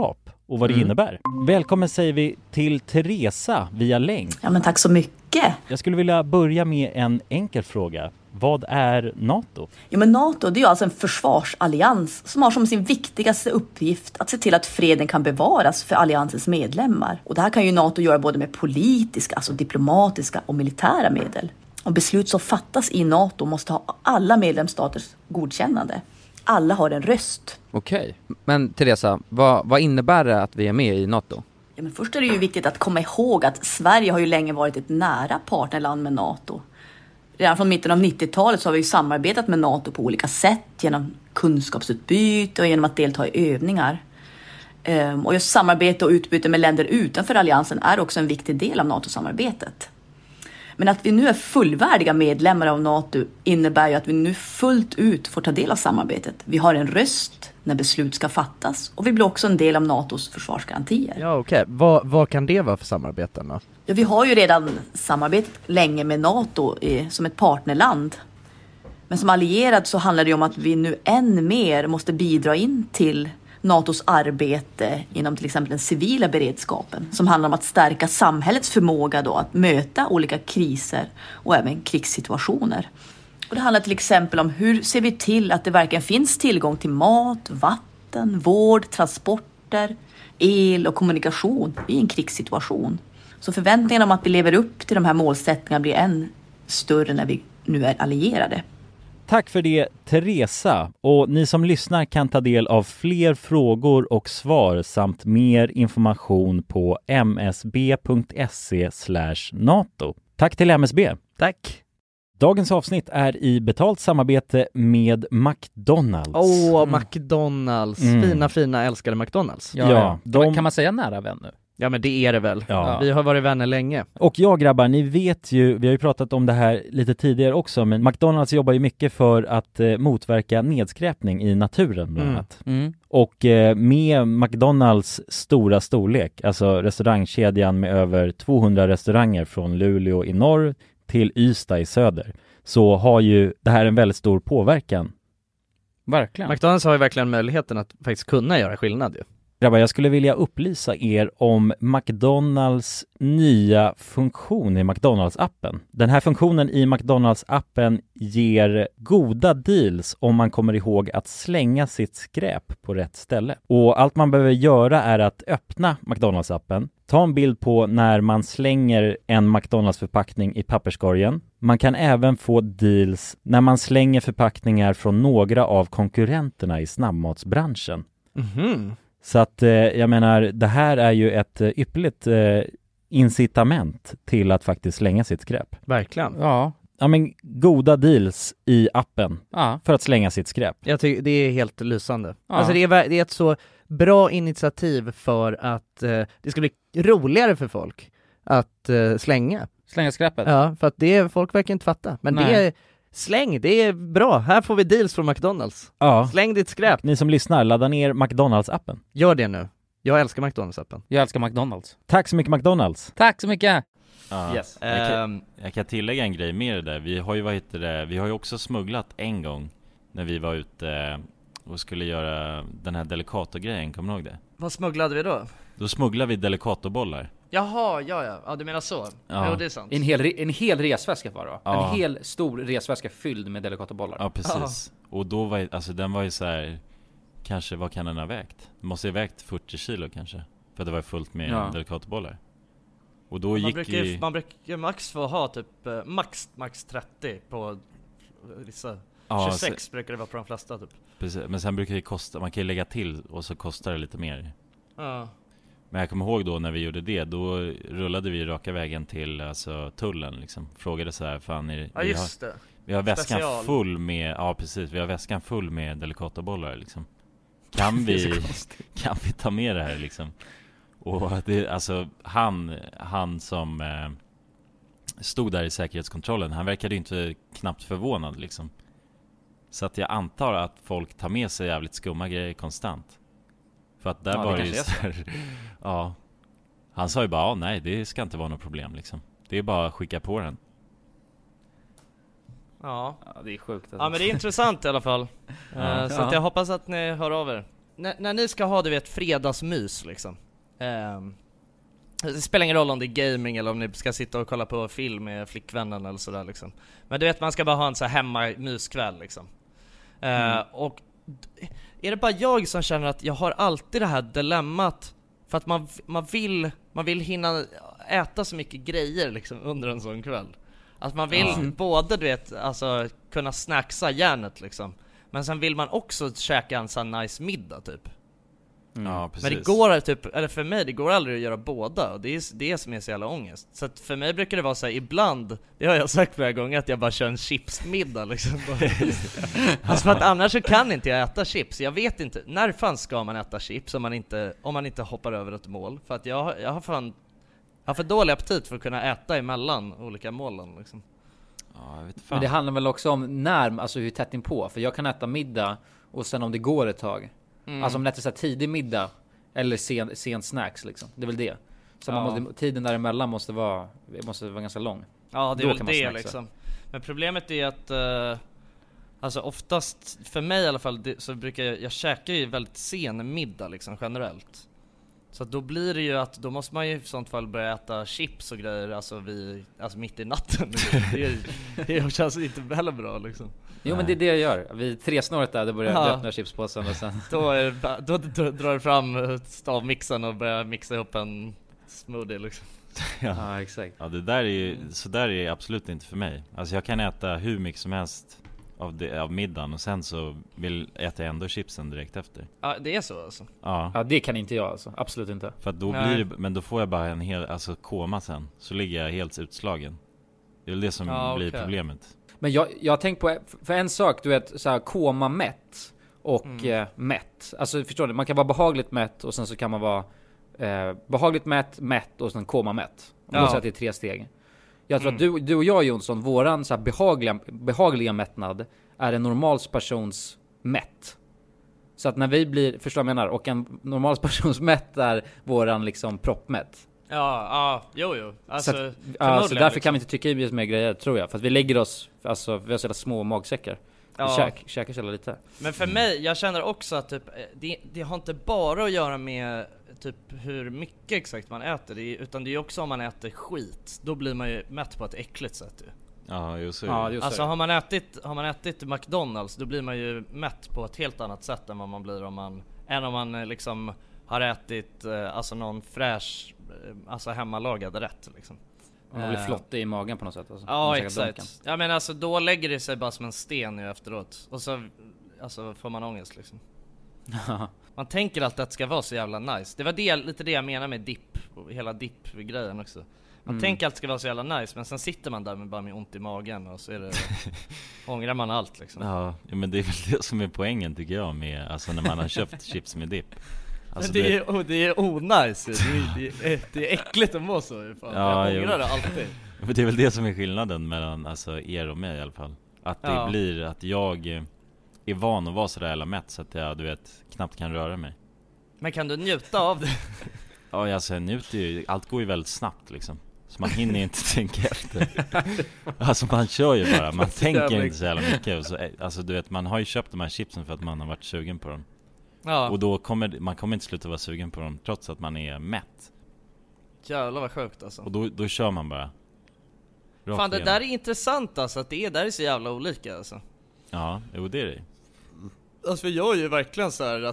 och vad det innebär. Välkommen säger vi till Teresa via länk. Ja, men tack så mycket. Jag skulle vilja börja med en enkel fråga. Vad är NATO? Ja, men NATO, det är alltså en försvarsallians som har som sin viktigaste uppgift att se till att freden kan bevaras för alliansens medlemmar. Och det här kan ju NATO göra både med politiska, alltså diplomatiska och militära medel. Och beslut som fattas i NATO måste ha alla medlemsstaters godkännande. Alla har en röst. Okej. Men Teresa, vad innebär det att vi är med i NATO? Ja, men först är det ju viktigt att komma ihåg att Sverige har ju länge varit ett nära partnerland med NATO. Redan från mitten av 90-talet så har vi ju samarbetat med NATO på olika sätt. Genom kunskapsutbyte och genom att delta i övningar. Och just samarbete och utbyte med länder utanför alliansen är också en viktig del av NATO-samarbetet. Men att vi nu är fullvärdiga medlemmar av NATO innebär ju att vi nu fullt ut får ta del av samarbetet. Vi har en röst när beslut ska fattas och vi blir också en del av NATOs försvarsgarantier. Ja, okej. Vad kan det vara för samarbeten då? Ja, vi har ju redan samarbetat länge med NATO som ett partnerland. Men som allierad så handlar det om att vi nu än mer måste bidra in till NATOs arbete inom till exempel den civila beredskapen som handlar om att stärka samhällets förmåga då att möta olika kriser och även krigssituationer. Och det handlar till exempel om hur ser vi till att det verkligen finns tillgång till mat, vatten, vård, transporter, el och kommunikation i en krigssituation. Så förväntningarna om att vi lever upp till de här målsättningarna blir än större när vi nu är allierade. Tack för det, Teresa. Och ni som lyssnar kan ta del av fler frågor och svar samt mer information på msb.se/NATO. Tack till MSB. Tack. Dagens avsnitt är i betalt samarbete med McDonalds. McDonalds. Fina, älskade McDonalds. Ja. Kan man säga nära vän nu? Ja, men det är det väl. Ja. Vi har varit vänner länge. Och jag grabbar, ni vet ju, vi har ju pratat om det här lite tidigare också, men McDonalds jobbar ju mycket för att motverka nedskräpning i naturen bland annat. Och med McDonalds stora storlek, alltså restaurangkedjan med över 200 restauranger från Luleå i norr till Ystad i söder, så har ju det här en väldigt stor påverkan. Verkligen. McDonalds har ju verkligen möjligheten att faktiskt kunna göra skillnad ju. Grabbar, jag skulle vilja upplysa er om McDonalds nya funktion i McDonalds-appen. Den här funktionen i McDonalds-appen ger goda deals om man kommer ihåg att slänga sitt skräp på rätt ställe. Och allt man behöver göra är att öppna McDonalds-appen, ta en bild på när man slänger en McDonalds-förpackning i papperskorgen. Man kan även få deals när man slänger förpackningar från några av konkurrenterna i snabbmatsbranschen. Så att jag menar, det här är ju ett ypperligt incitament till att faktiskt slänga sitt skräp. Verkligen. Ja, men goda deals i appen för att slänga sitt skräp. Jag tycker det är helt lysande. Alltså det är ett så bra initiativ för att det ska bli roligare för folk att slänga skräpet. Ja, för att folk verkar inte fatta. Men det är släng, det är bra. Här får vi deals från McDonalds. Ja. Släng ditt skräp. Ni som lyssnar, ladda ner McDonalds-appen. Gör det nu. Jag älskar McDonalds-appen. Jag älskar McDonalds. Tack så mycket McDonalds. Tack så mycket. Ja, Yes. Jag kan tillägga en grej med det där. Vi har ju också smugglat en gång när vi var ute och skulle göra den här Delicato-grejen, kommer du ihåg det? Vad smugglade vi då? Då smugglade vi Delicato-bollar. Jaha, ja, du menar så. Ja. Jo, det är sant. En hel resväska var det. Ja. En hel stor resväska fylld med Delicato-bollar. Ja, precis. Och då var alltså den var ju så här, kanske vad kan den ha vägt? Den måste ha vägt 40 kilo kanske. För att det var fullt med Delicato-bollar. Och då man brukar max få ha typ max 30 på vissa. 26 brukar det vara på de flesta typ. Precis, men sen brukar det kosta, man kan ju lägga till och så kostar det lite mer. Ja. Men jag kommer ihåg då när vi gjorde det, då rullade vi raka vägen till tullen liksom. Frågade så här, fan vi har väskan full med, vi har väskan full med Delicato-bollar liksom. Kan vi ta med det här liksom? Och det, alltså han som stod där i säkerhetskontrollen, han verkade inte knappt förvånad liksom. Så att jag antar att folk tar med sig jävligt skumma grejer konstant. För att där var det ju så här, han sa ju bara, nej det ska inte vara något problem liksom. Det är bara att skicka på den. Ja, det är sjukt alltså. Ja, men det är intressant i alla fall. Så att jag hoppas att ni hör av er. när ni ska ha, du vet, fredagsmys liksom. Det spelar ingen roll om det är gaming eller om ni ska sitta och kolla på film med flickvännen eller sådär liksom. Men du vet, man ska bara ha en så här hemma-myskväll liksom. Och är det bara jag som känner att jag har alltid det här dilemmat, för att man vill hinna äta så mycket grejer liksom under en sån kväll. Att man vill både, du vet, alltså kunna snacksa järnet liksom. Men sen vill man också käka en sån nice middag typ. Ja, precis. Men det går typ, eller för mig, det går aldrig att göra båda. Och det är det som är så jävla ångest. Så att för mig brukar det vara så här, ibland, det har jag sagt flera gånger, att jag bara kör en chipsmiddag liksom. Alltså för att annars så kan inte jag äta chips. Jag vet inte, när fan ska man äta chips om man inte hoppar över ett mål? För att jag har för dålig aptit för att kunna äta emellan olika målen liksom. Ja, jag vet fan. Men det handlar väl också om när, alltså hur tätt in på. För jag kan äta middag och sen om det går ett tag. Alltså om det är så här tidig middag eller sen snacks liksom. Det är väl det. Så tiden däremellan måste vara ganska lång. Ja, det är väl det liksom. Men problemet är att alltså oftast, för mig i alla fall, så brukar jag käkar ju väldigt sen middag liksom generellt. Så då blir det ju att då måste man ju i sånt fall börja äta chips och grejer alltså mitt i natten. Det känns inte heller bra liksom. Jo, men det är det jag gör. Vid 3-snåret där, då börjar jag öppna chipspåsen och sen då drar du fram stavmixen och börjar mixa ihop en smoothie liksom. Ja, exakt. Ja, det där är ju, så där är absolut inte för mig. Alltså jag kan äta hur mycket som helst av middagen och sen så äter jag ändå chipsen direkt efter. Ja, det är så alltså. Ja, det kan inte jag alltså. Absolut inte. För att då blir det, men då får jag bara en hel koma sen. Så ligger jag helt utslagen. Det är väl det som blir problemet. Men jag har tänkt på, för en sak, du vet, så här koma mätt och mätt. Alltså förstår du, man kan vara behagligt mätt och sen så kan man vara behagligt mätt och sen koma mätt. Om man säger att det är 3 steg. Jag tror att du och jag, Jonsson, våran så här behagliga mättnad är en normals mätt. Så att när vi blir, förstår jag menar, och en normals persons mätt är våran liksom proppmätt. Jo. Alltså, så därför liksom kan vi inte tycka i mer grejer, tror jag. För att vi lägger oss, alltså vi har så små magsäckar. Vi käkar så lite. Men för mig, jag känner också att typ, det har inte bara att göra med typ hur mycket exakt man äter, utan det är också om man äter skit. Då blir man ju mätt på ett äckligt sätt ju. Ja, just det. Alltså har man ätit McDonald's, då blir man ju mätt på ett helt annat sätt än vad man blir om man liksom har ätit alltså någon fräsch, alltså hemmalagad rätt liksom. Man blir flottig i magen på något sätt alltså. Ja, exakt. Ja, men alltså då lägger det sig bara som en sten ju efteråt. Och så alltså får man ångest liksom. Man tänker alltid att det ska vara så jävla nice. Det var lite det jag menar med dipp och hela dipp-grejen också. Man tänker att det ska vara så jävla nice, men sen sitter man där med ont i magen och så är det ångrar man allt liksom. Ja, men det är väl det som är poängen tycker jag med, alltså när man har köpt chips med dipp. Alltså men det är onajs. Det är äckligt att må så. Fan. Ja, jag ångrar det alltid. Men det är väl det som är skillnaden mellan alltså, er och mig i alla fall. Att det blir att jag är van att vara så där jävla mätt så att jag, du vet, knappt kan röra mig. Men kan du njuta av det? Ja, alltså jag njuter ju. Allt går ju väldigt snabbt liksom. Så man hinner inte tänka efter. Alltså man kör ju bara. Man tänker inte så jävla mycket och så, alltså du vet, man har ju köpt de här chipsen för att man har varit sugen på dem. Ja. Och då man kommer inte sluta vara sugen på dem trots att man är mätt. Jävlar vad sjukt alltså. Och då kör man bara. Fan, det där är intressant alltså, att det där är så jävla olika alltså. Ja, jo det är det. Alltså för jag är ju verkligen så här,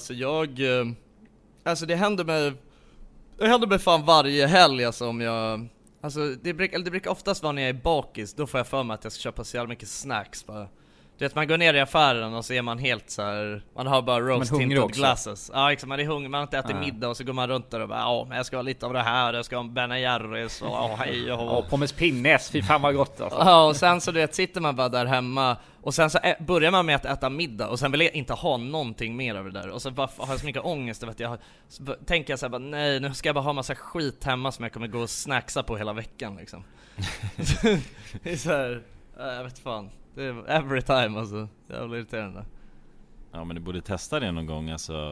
alltså det händer mig fan varje helg alltså, om jag, alltså det brukar oftast vara när jag är bakis, då får jag för mig att jag ska köpa så jävla mycket snacks bara. Du vet, man går ner i affären och så är man helt så här, man har bara rose tinted glasses. Ja, exakt, man är hungrig, man har inte ätit middag och så går man runt där och bara, men jag ska ha lite av det här, jag ska ha en Ben & Jerry's och hej och pommes pinnes, fy fan vad gott alltså. Ja, och sen så du vet, sitter man bara där hemma och sen så börjar man med att äta middag och sen vill jag inte ha någonting mer av det där. Och så bara har jag så mycket ångest, vet jag. Så tänker jag så här, bara, nej, nu ska jag bara ha massa skit hemma som jag kommer gå och snacksa på hela veckan liksom. Det är så här, jag vet fan. Det är every time alltså. Jävla irriterande. Ja, men du borde testa det någon gång alltså.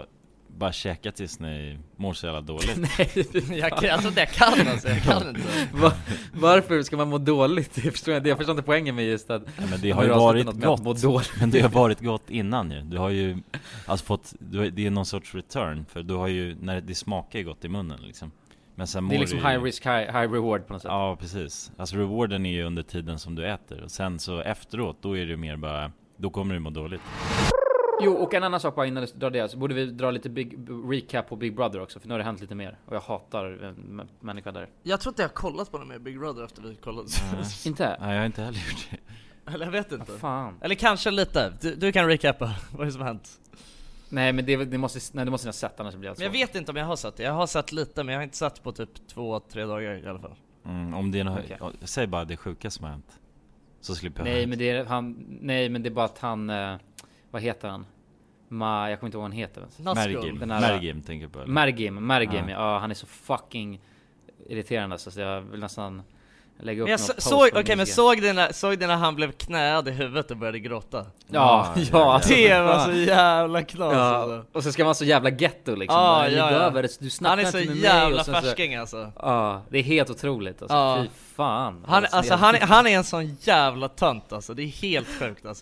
bara käka tills ni mår så jävla dåligt. Nej, jag tror inte jag kan alltså, jag kan inte. Varför ska man må dåligt? Jag förstår inte poängen med just att... Ja, men det har ju varit gott. Men det har varit gott innan ju. Du har ju alltså fått, det är någon sorts return. För du har ju, när det smakar ju gott i munnen liksom. Men sen det är liksom high risk, high reward på något sätt. Ja, precis. Alltså rewarden är ju under tiden som du äter. Och sen så efteråt, då är det mer bara, då kommer du må dåligt. Jo, och en annan sak bara innan du drar det, så borde vi dra lite recap på Big Brother också, för nu har det hänt lite mer. Och jag hatar människor där. Jag tror inte jag har kollat på något mer Big Brother efter vi kollade. Inte? Nej, jag har inte heller gjort det. Eller jag vet inte. Fan. Eller kanske lite. Du kan recappa vad är som har hänt. Nej, men det måste ni ha sett, annars blir det alltså. Men jag vet inte om jag har sett det. Jag har sett lite, men jag har inte sett på typ 2-3 dagar i alla fall. Om det är något, säg bara det sjuka som har hänt. Så slipper jag. Nej, men det är bara att han vad heter han? Jag kommer inte ihåg vad han heter. Mergim tänker på. Mergim. Ja, han är så fucking irriterande så jag vill nästan lägga upp något post. Såg det när han blev knäad i huvudet och började gråta? Ja. Det var så jävla knas. Ja. Alltså. Och så ska man så jävla ghetto liksom. Du snackar han är så jävla färsking alltså. Ja, det är helt otroligt alltså. Fy fan. Han är en sån jävla tönt alltså. Det är helt sjukt alltså.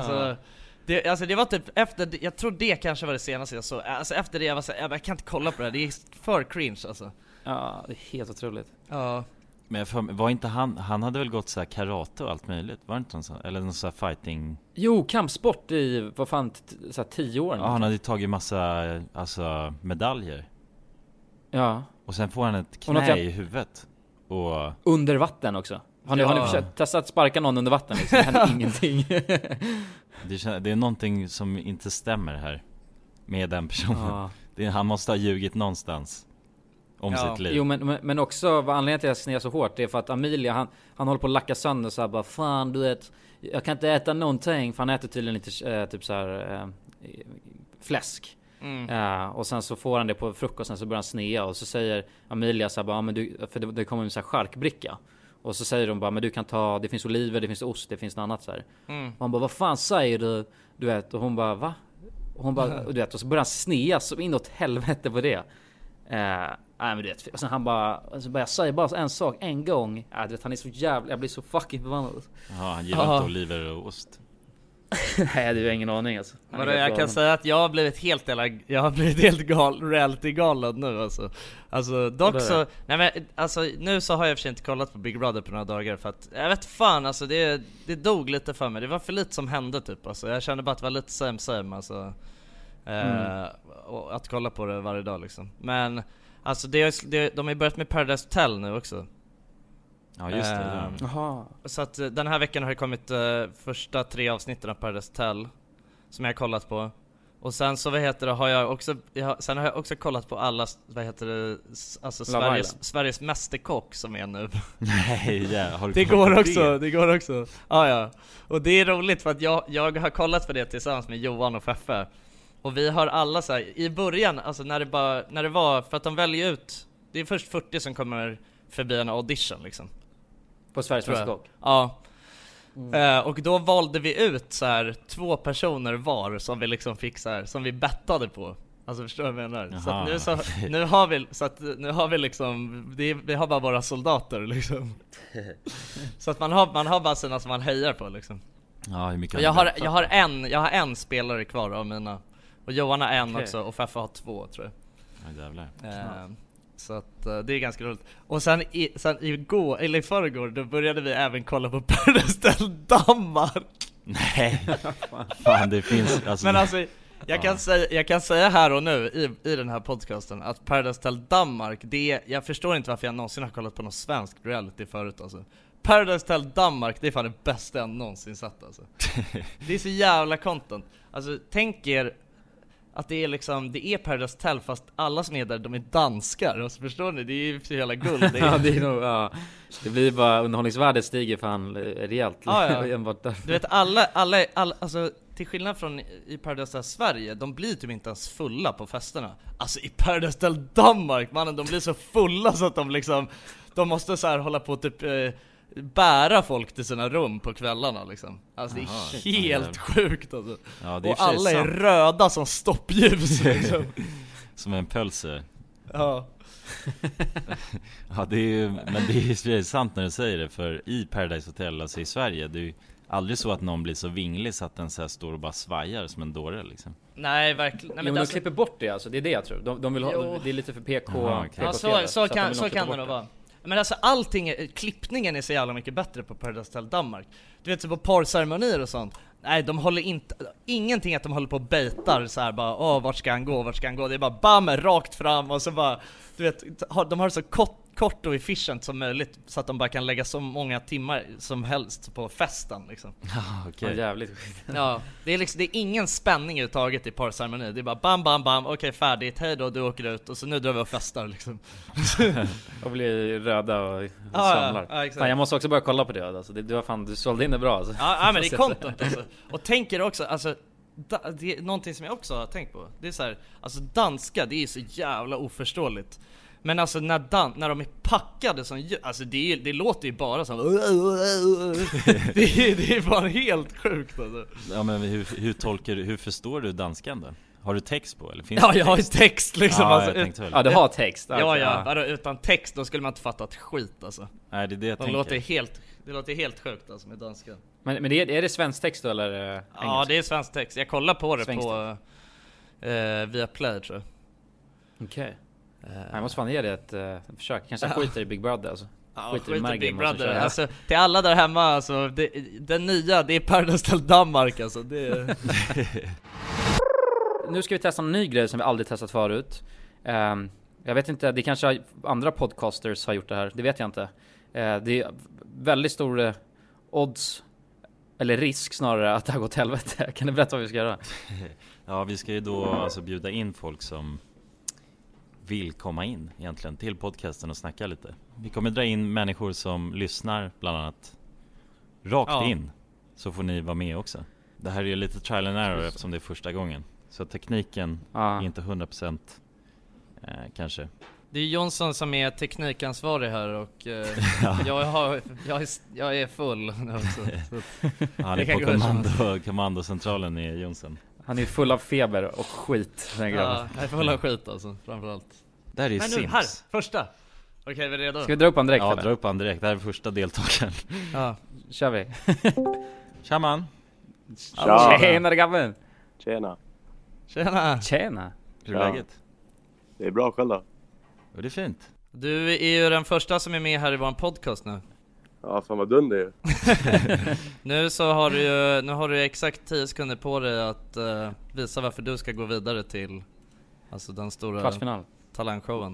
Det var typ efter, jag tror det kanske var det senaste jag såg. Alltså efter det jag var så jag kan inte kolla på det här. Det är för cringe alltså. Ja, det är helt otroligt. Ja. Men var inte han hade väl gått så här karate och allt möjligt, var det inte någon så, eller någon så här fighting? Jo, kampsport i vad fan så här 10 år. Ja, han hade tagit massa alltså medaljer. Ja. Och sen får han ett knä i huvudet och under vatten också. Har ni försökt testa att sparka någon under vatten liksom? Det händer ingenting. Det är någonting som inte stämmer här med den personen. Han måste ha ljugit någonstans om sitt liv. Jo, men också vad anledningen till att jag snear så hårt är för att Amelia, han håller på att lacka sönder så här bara, fan du vet, jag kan inte äta någonting, för han äter tydligen lite typ så här fläsk. Och sen så får han det på frukosten, så börjar han snea och så säger Amelia så här bara, men du, för det kommer en så här charkbricka. Och så säger de bara, men du kan ta, det finns oliver, det finns ost, det finns något annat så här. Och han bara, vad fan säger du? Du vet, och hon bara, va? Och hon bara, du vet, och så börjar han snea så inåt helvete på det. Nej men du vet, och sen han bara, jag säger bara en sak en gång. Du vet, han är så jävla, jag blir så fucking förbannad. Ja, han gillar inte oliver och ost. Nej, det är ingen aning alltså. Jag kan säga att jag har blivit helt reality galen nu alltså dock så, nej men alltså nu så har jag för sig inte kollat på Big Brother på några dagar för att jag vet fan alltså det dog lite för mig. Det var för lite som hände typ alltså. Jag kände bara att det var lite same alltså och att kolla på det varje dag liksom. Men alltså de har börjat med Paradise Hotel nu också. Ja just det. Så att den här veckan har det kommit första 3 avsnitten av Paradise Hotel som jag har kollat på. Och sen så har jag också kollat på alla alltså Sveriges mästerkock som är nu. Nej, har du det går också. Ja. Och det är roligt för att jag har kollat på det tillsammans med Johan och Feffe. Och vi har alla så här i början alltså när det var för att de väljer ut, det är först 40 som kommer förbi en audition liksom. På Sveriges mästerkock? Ja. Och då valde vi ut så här 2 personer var som vi liksom fick så här, som vi bettade på. Alltså förstår du vad jag menar? Så att nu har vi liksom vi har bara våra soldater liksom. Så att man har bara sina som man hejar på liksom. Ja, hur mycket jag har en spelare kvar av mina. Och Johan har en också och Feffa har 2 tror jag. Ja, jävlar. Så att det är ganska roligt. Och sen igår, eller i förrgår, då började vi även kolla på Paradise Hotel Danmark. Nej, fan det finns alltså. Men alltså, jag kan säga här och nu i den här podcasten att Paradise Hotel Danmark, jag förstår inte varför jag någonsin har kollat på någon svensk reality förut alltså. Paradise Hotel Danmark, det är fan det bästa jag någonsin sett alltså. Det är så jävla content. Alltså tänk er att det är Paradise Hotel fast alla som är där, de är danskar. Alltså, förstår ni? Det är ju så jävla guld. Ja, det är nog, det blir bara, underhållningsvärdet stiger fan rejält. Ja. Du vet, alla alltså, till skillnad från i Paradise Hotel Sverige, de blir typ inte ens fulla på festerna. Alltså i Paradise Hotel Danmark, mannen, de blir så fulla så att de måste så här hålla på typ bära folk till sina rum på kvällarna liksom. Alltså det är helt sjukt alltså. Ja, det är och alla är röda som stoppljus liksom. som en pölse. Ja. Ja, det är ju, men det är ju sant när du säger det. För i Paradise Hotel, alltså i Sverige, det är ju aldrig så att någon blir så vinglig så att den så här står och bara svajar som en dåre liksom. Nej, verkligen. Nej, men de klipper bort det alltså, det är det jag tror. De vill ha, det är lite för PK. Aha, okay. Ja, så kan det nog vara. Men alltså klippningen är så jävla mycket bättre på Paradise Hotel Danmark. Du vet så på parceremonier och sånt. Nej, de håller inte, ingenting att de håller på och baitar så här bara, vart ska han gå? Det är bara bam, rakt fram och så bara, du vet, de har det så kort och efficient som möjligt så att de bara kan lägga så många timmar som helst på festen liksom. Okay. Jävligt. Ja, det är liksom, det är ingen spänning överhuvudtaget i parceremoni. Det är bara bam, okej, färdigt, hej då, du åker ut och så nu drar vi och festar liksom. Och blir röda och samlar. Ja, exakt. Fan, jag måste också börja kolla på det alltså. Du sålde in det bra alltså. Ja, men det är content alltså. Och tänker också, alltså det är någonting som jag också har tänkt på. Det är så här, alltså danska, det är så jävla oförståeligt. Men alltså när de är packade som, alltså det låter ju bara som det är bara helt sjukt alltså. Ja, men hur förstår du danskan då? Har du text på eller finns ja, jag har ju text liksom ja, du har text. Alltså. Ja, utan text då skulle man inte fatta ett skit alltså. Nej, det är det jag tänker. Det låter helt sjukt alltså med danska. Men är det svensk text då eller engelsk? Ja, det är svensk text. Jag kollar på det på via Play tror jag. Okej. Jag måste fan ge det ett försök. Kanske skiter i Big Brother alltså. Skiter i Big Brother. Alltså, till alla där hemma alltså, den nya, det är Paradise Hotel Danmark alltså. Det Nu ska vi testa en ny grej som vi aldrig testat förut. Jag vet inte, det kanske andra podcasters har gjort det här. Det vet jag inte. Det är väldigt stor odds, eller risk snarare, att det har gått helvete. Kan du berätta vad vi ska göra? Ja, vi ska ju då alltså bjuda in folk som vill komma in egentligen till podcasten och snacka lite. Vi kommer dra in människor som lyssnar bland annat rakt in. Så får ni vara med också. Det här är ju lite trial and error eftersom det är första gången. Så tekniken är inte 100% kanske. Det är Jonsson som är teknikansvarig här och jag är full också. Han är på kommandocentralen i Jonsson. Han är full av feber och skit. Ja, jag är full av skit alltså, framförallt. Det här är Sims. Men nu, här, första. Okej, vi är redo. Ska vi dra upp han direkt? Ja, dra upp han direkt. Det här är första deltagaren. Ja, kör vi. Tja man. Tjena gabben. Tjena. Hur är läget? Det är bra själv då. Ja, det är fint. Du är ju den första som är med här i vår podcast nu. Ja, fan vad dum det är. Nu har du exakt 10 sekunder på dig att visa varför du ska gå vidare till alltså den stora kvartsfinal talangshowen.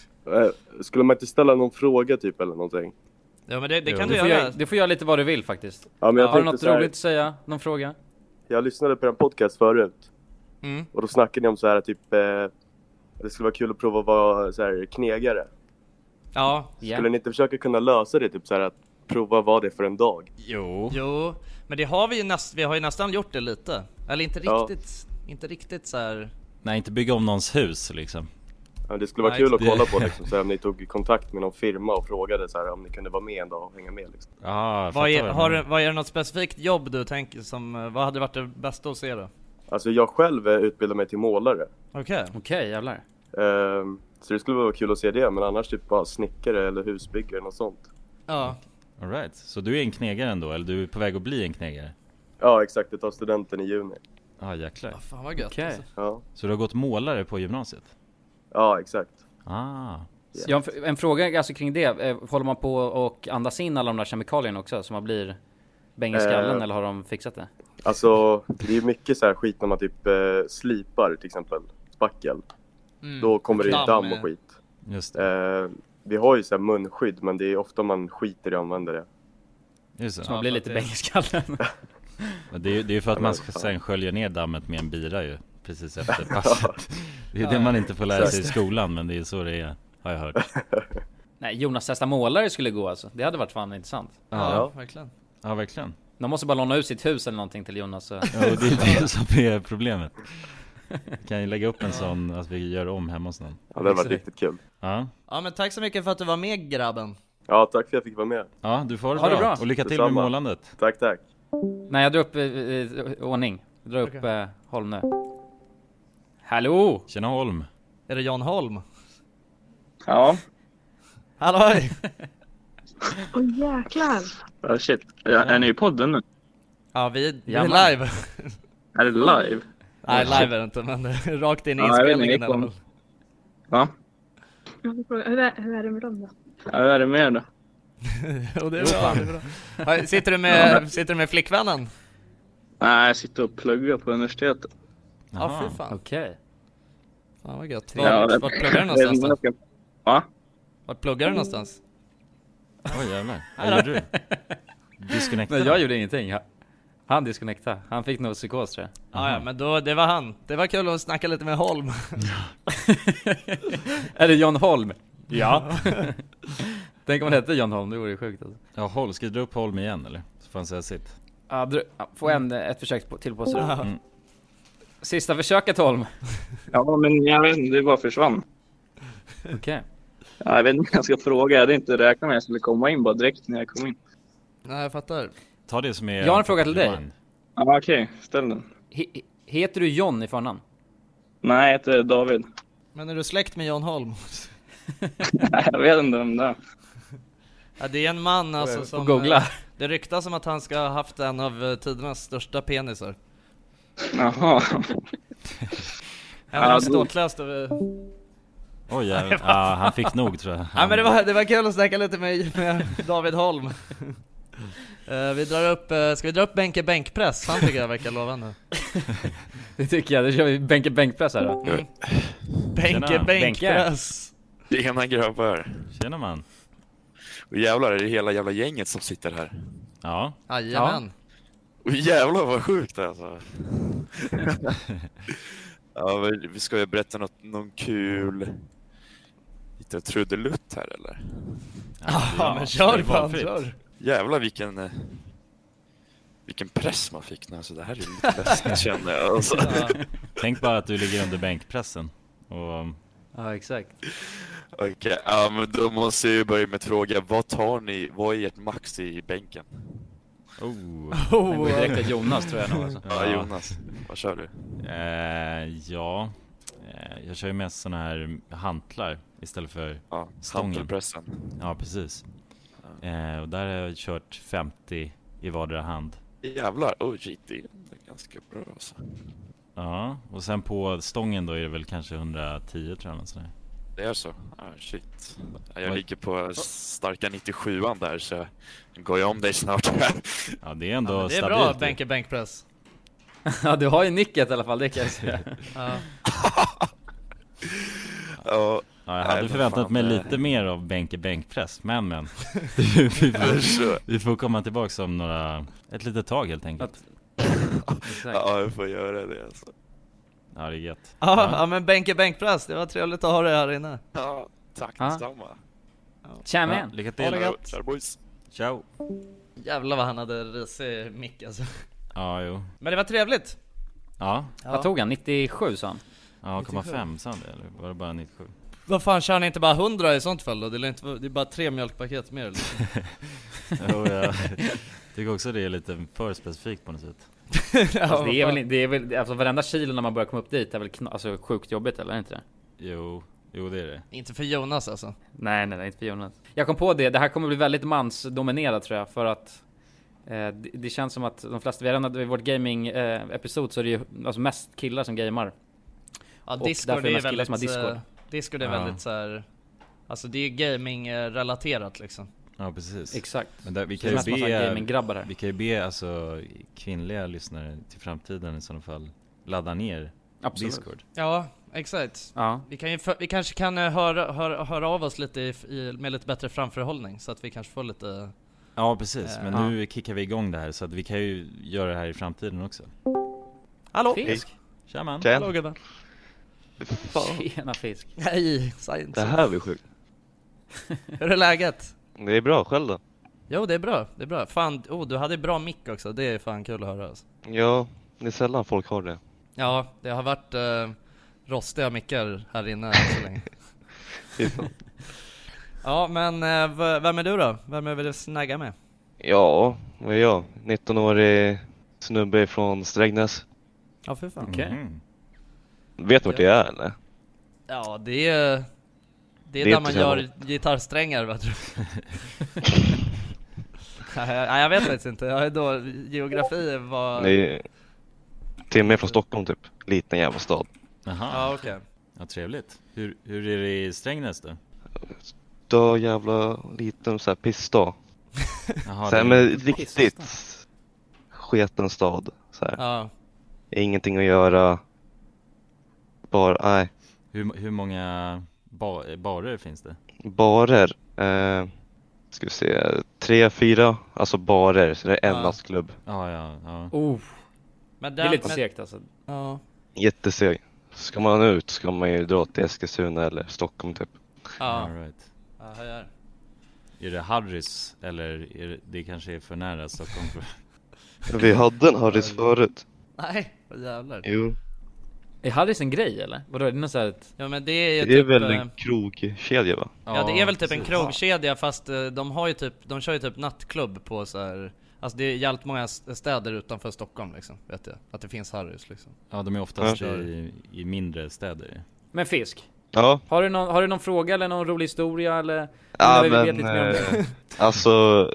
Skulle man inte ställa någon fråga typ eller någonting? Ja, men det kan du göra. Du får göra lite vad du vill faktiskt. Ja, men har du något roligt att säga? Någon fråga? Jag lyssnade på en podcast förut. Och då snackade ni om så här typ det skulle vara kul att prova att vara så här knegare. Ja. Skulle ni inte försöka kunna lösa det typ så här att prova vad det är för en dag? Jo, men det har vi har ju nästan gjort det lite. Eller inte riktigt så här. Nej, inte bygga om någons hus liksom. Ja, det skulle vara kul att kolla på liksom, så här, om ni tog kontakt med någon firma och frågade så här, om ni kunde vara med en dag och hänga med liksom. Vad är det något specifikt jobb du tänker som, vad hade varit det bästa att se då? Alltså jag själv utbildar mig till målare. Okej, jävlar. Så det skulle vara kul att se det, men annars typ bara snickare eller husbyggare eller något sånt. Ja. All right. Så du är en knegare ändå, eller du är på väg att bli en knegare? Ja, exakt. Jag tar studenten i juni. Jäklar. Fan vad gött. Okay. Alltså. Ja. Så du har gått målare på gymnasiet? Ja, exakt. Yes. Jag har en fråga alltså kring det. Håller man på och andas in alla de där kemikalierna också så man blir bäng i skallen eller har de fixat det? Alltså, det är mycket så här skit när man typ slipar till exempel spackel. Då kommer det ju damm och skit. Just det. Vi har ju så här munskydd, men det är ofta man skiter i att använda det. Just det. Så man blir lite bäng i skallen. Det är ju för att man sen sköljer ner dammet med en bira ju. Precis efter passet. Det är det man inte får lära sig i skolan, men det är så det är, har jag hört. Nej, Jonas testa målare skulle gå alltså. Det hade varit fan intressant. Ja, verkligen. Ja, verkligen. De måste bara låna ut sitt hus eller någonting till Jonas. Ja, det är det som är problemet. Kan ju lägga upp en sån att vi gör om hemma hos någon. Ja, det var riktigt kul. Ja, men tack så mycket för att du var med, grabben. Ja, tack för att jag fick vara med. Ja, du får det bra. Och lycka till med målandet. Tack. Nej, jag drar upp ordning. Jag drar upp Holm nu. Hallå! Tjena Holm. Är det Jan Holm? Ja. Halloj! Jäklar. Oh, shit. Är ni i podden nu? Ja, vi är live. Är det live? Nej, live är det inte, men rakt in i inspelningen eller? Va? Hur är det med dem då? Ja, hur är det med då? Jo, det är bra. Sitter du med flickvännen? Nej, jag sitter och pluggar på universitetet. Ja, fy fan. Okej. Fan vad gött. Vart pluggar du någonstans då? Va? Vart pluggar du någonstans? Oj jävlar, vad gjorde du? Disconnectade? Nej, jag gjorde ingenting. Han disconnectade. Han fick nog psykos tror jag. Ja, men då, det var han. Det var kul att snacka lite med Holm. Är det Jan Holm? Ja. Tänk om det hette Jan Holm, det vore ju sjukt alltså. Ja, Holm, ska du dra upp Holm igen eller? Så får han säga sitt. Ja, få ett försök till på sig. Sista försöket Holm. Ja, men jag vet inte, det bara försvann. Okej. Ja, jag vet inte om jag ska fråga. Jag hade inte räknat med att jag skulle komma in bara direkt när jag kom in. Nej, jag fattar. Ta det som är... Jag har en fråga till dig. Ja, okej. Ställ den. Heter du John i förnamn? Nej, jag heter David. Men är du släkt med Jan Holm? Nej, jag vet inte om det är. Ja, det är en man alltså som... googla. Det ryktas som att han ska ha haft en av tidernas största penisar. Jaha. Han var ståtlöst över... Oj, ja, han fick nog tror jag. Ja, men det var kul att snacka lite med David Holm. Ska vi dra upp bänkpress? Han tycker jag verkar lovande. Det tycker jag, det kör vi bänkpress här då. Bänkpress. Tjena grabbar. Tjena man. Och jävlar, är det hela jävla gänget som sitter här? Ja. Jajamän. Och jävlar vad sjukt alltså. Ja, vi ska ju berätta någon kul lite trudelutt här eller? Ja, men kör. Jävlar vilken press man fick nu, så det här är ju lite läskigt känner jag alltså. Tänk bara att du ligger under bänkpressen och... Ja, exakt. Okej, ja, men då måste jag ju börja med att fråga, vad är ert max i bänken? Det går direkt till Jonas tror jag nog alltså. Ja, Jonas, vad kör du? Jag kör ju mest såna här hantlar istället för stången. Hantelpressen. Ja, precis. Och där har jag kört 50 i vardera hand. Jävlar, det är ganska bra alltså. Ja, och sen på stången då är det väl kanske 110 tror jag. Sådär. Det är så? Shit. Jag ligger på starka 97an där, så går jag om dig snart. Ja, det är ändå det är stabilt. bra bänkpress. Ja, du har ju nicket i alla fall, det kan jag säga. Ja, jag hade förväntat mig lite mer av bänkpress, men vi får komma tillbaka om ett litet tag helt enkelt. Ja, jag får göra det alltså. Ja, det är gött. Ja, men bänkpress, det var trevligt att ha dig här inne. Ja, tack detsamma. Tja man. Lycka till. Ciao boys. Ciao. Jävlar vad han hade risig mick alltså. Ja, jo. Men det var trevligt. Ja. Vad tog han? 97 sa han? Ja, 0,5 sa han det, eller var det bara 97? Vad fan, kör ni inte bara 100 i sånt fall då? Det är bara 3 mjölkpaket mer liksom. Jo, jag tycker också det är lite för specifikt på något sätt. Alltså, det är väl alltså varenda kilo när man börjar komma upp dit är väl alltså sjukt jobbigt, eller är det inte det? Jo, det är det. Inte för Jonas alltså. Nej, inte för Jonas. Jag kom på det här kommer bli väldigt mansdominerat tror jag, för att det känns som att de flesta, vi har redan i vårt gaming-episod så är det ju alltså mest killar som gamar. Ja, Discord är väldigt Discord är Ja. väldigt så här, alltså det är gaming-relaterat liksom. Ja, precis. Exakt. Men där, vi kan ju be alltså kvinnliga lyssnare till framtiden i sådana fall ladda ner Discord. Ja, exakt. Ja. Vi kanske kan höra av oss lite med lite bättre framförhållning så att vi kanske får lite... Ja, precis. Men nu kickar vi igång det här så att vi kan ju göra det här i framtiden också. Hallå? Fisk. Tja man. Hallå gubben. Tjena fisk. Nej, science. Det här blir sjukt. Hur är läget? Det är bra, själv då? Jo, det är bra. Fan, du hade bra mick också. Det är fan kul att höra alltså. Ja, det är sällan folk har det. Ja, det har varit rostiga mickar här inne så länge. Ja, men vem är du då? Vem är vi snagga med? Ja, vad är jag? 19-årig snubbe från Strängnäs. Ja, för fan. Okej. Vet du vart det är eller? Ja, det är där man gör gitarrsträngar, vad tror du? Nej, jag vet faktiskt inte. Jag är då geografi var... Nej, timme från Stockholm typ. Liten jävla stad. Jaha. Ja, okej. Ja, trevligt. Hur är det i Strängnäs då? Då jävla liten så här pissstad. Jaha, så här, men riktigt sketen stad så här. Ja. Ingenting att göra. Bara, nej. Hur många barer finns det? Barer? Ska vi se, 3-4 alltså barer, så det är en nattklubb. Ja. Men det är lite segt alltså. Ja. Jätteseg. Ska man ut ska man ju dra till Eskilstuna eller Stockholm typ. Ja. All right. Ja, här är. Är det Harrys eller är det kanske är för nära Stockholm? Vi hade en Harrys förut. Nej, vad jävlar. Jo. Är Harrys en grej eller? Vadå, är det något så här Ja, men det är ju det är typ, väl en krogkedja va? Ja, det är väl typ en krogkedja, fast de kör ju typ nattklubb på så här. Alltså det är jävligt många städer utanför Stockholm liksom, vet jag. Att det finns Harrys liksom. Ja, de är oftast i mindre städer. Men fisk. Ja. Har du någon fråga eller någon rolig historia eller? Ja, vi men vet lite mer om det? alltså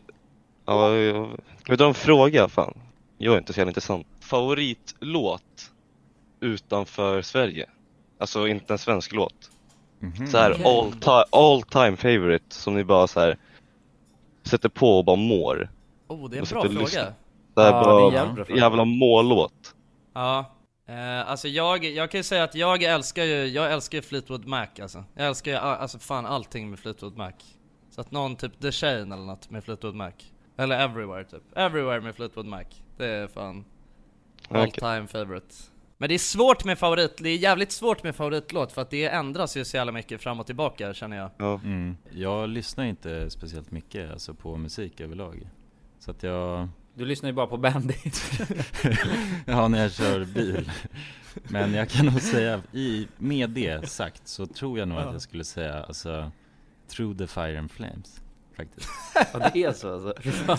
kan vi dra en fråga fan? Jag är inte så jävla intressant. Favoritlåt utanför Sverige? Alltså inte en svensk låt. Så här all time favorite som ni bara så här sätter på och bara mår. Oh, det är en bra fråga. Det är bara jävla mållåt. Ja. Alltså jag kan ju säga att jag älskar Fleetwood Mac alltså. Jag älskar alltså fan allting med Fleetwood Mac. Så att någon typ The Chain eller något med Fleetwood Mac. Eller Everywhere typ. Everywhere med Fleetwood Mac. Det är fan all time favorite. Men det är svårt med det är jävligt svårt med favoritlåt för att det ändras ju så jävla mycket fram och tillbaka känner jag. Ja. Jag lyssnar inte speciellt mycket alltså på musik överlag. Så att Du lyssnar ju bara på Bandit. Ja, när jag kör bil. Men jag kan nog säga med det sagt så tror jag nog att jag skulle säga alltså Through the Fire and Flames faktiskt. Ja, det är så alltså.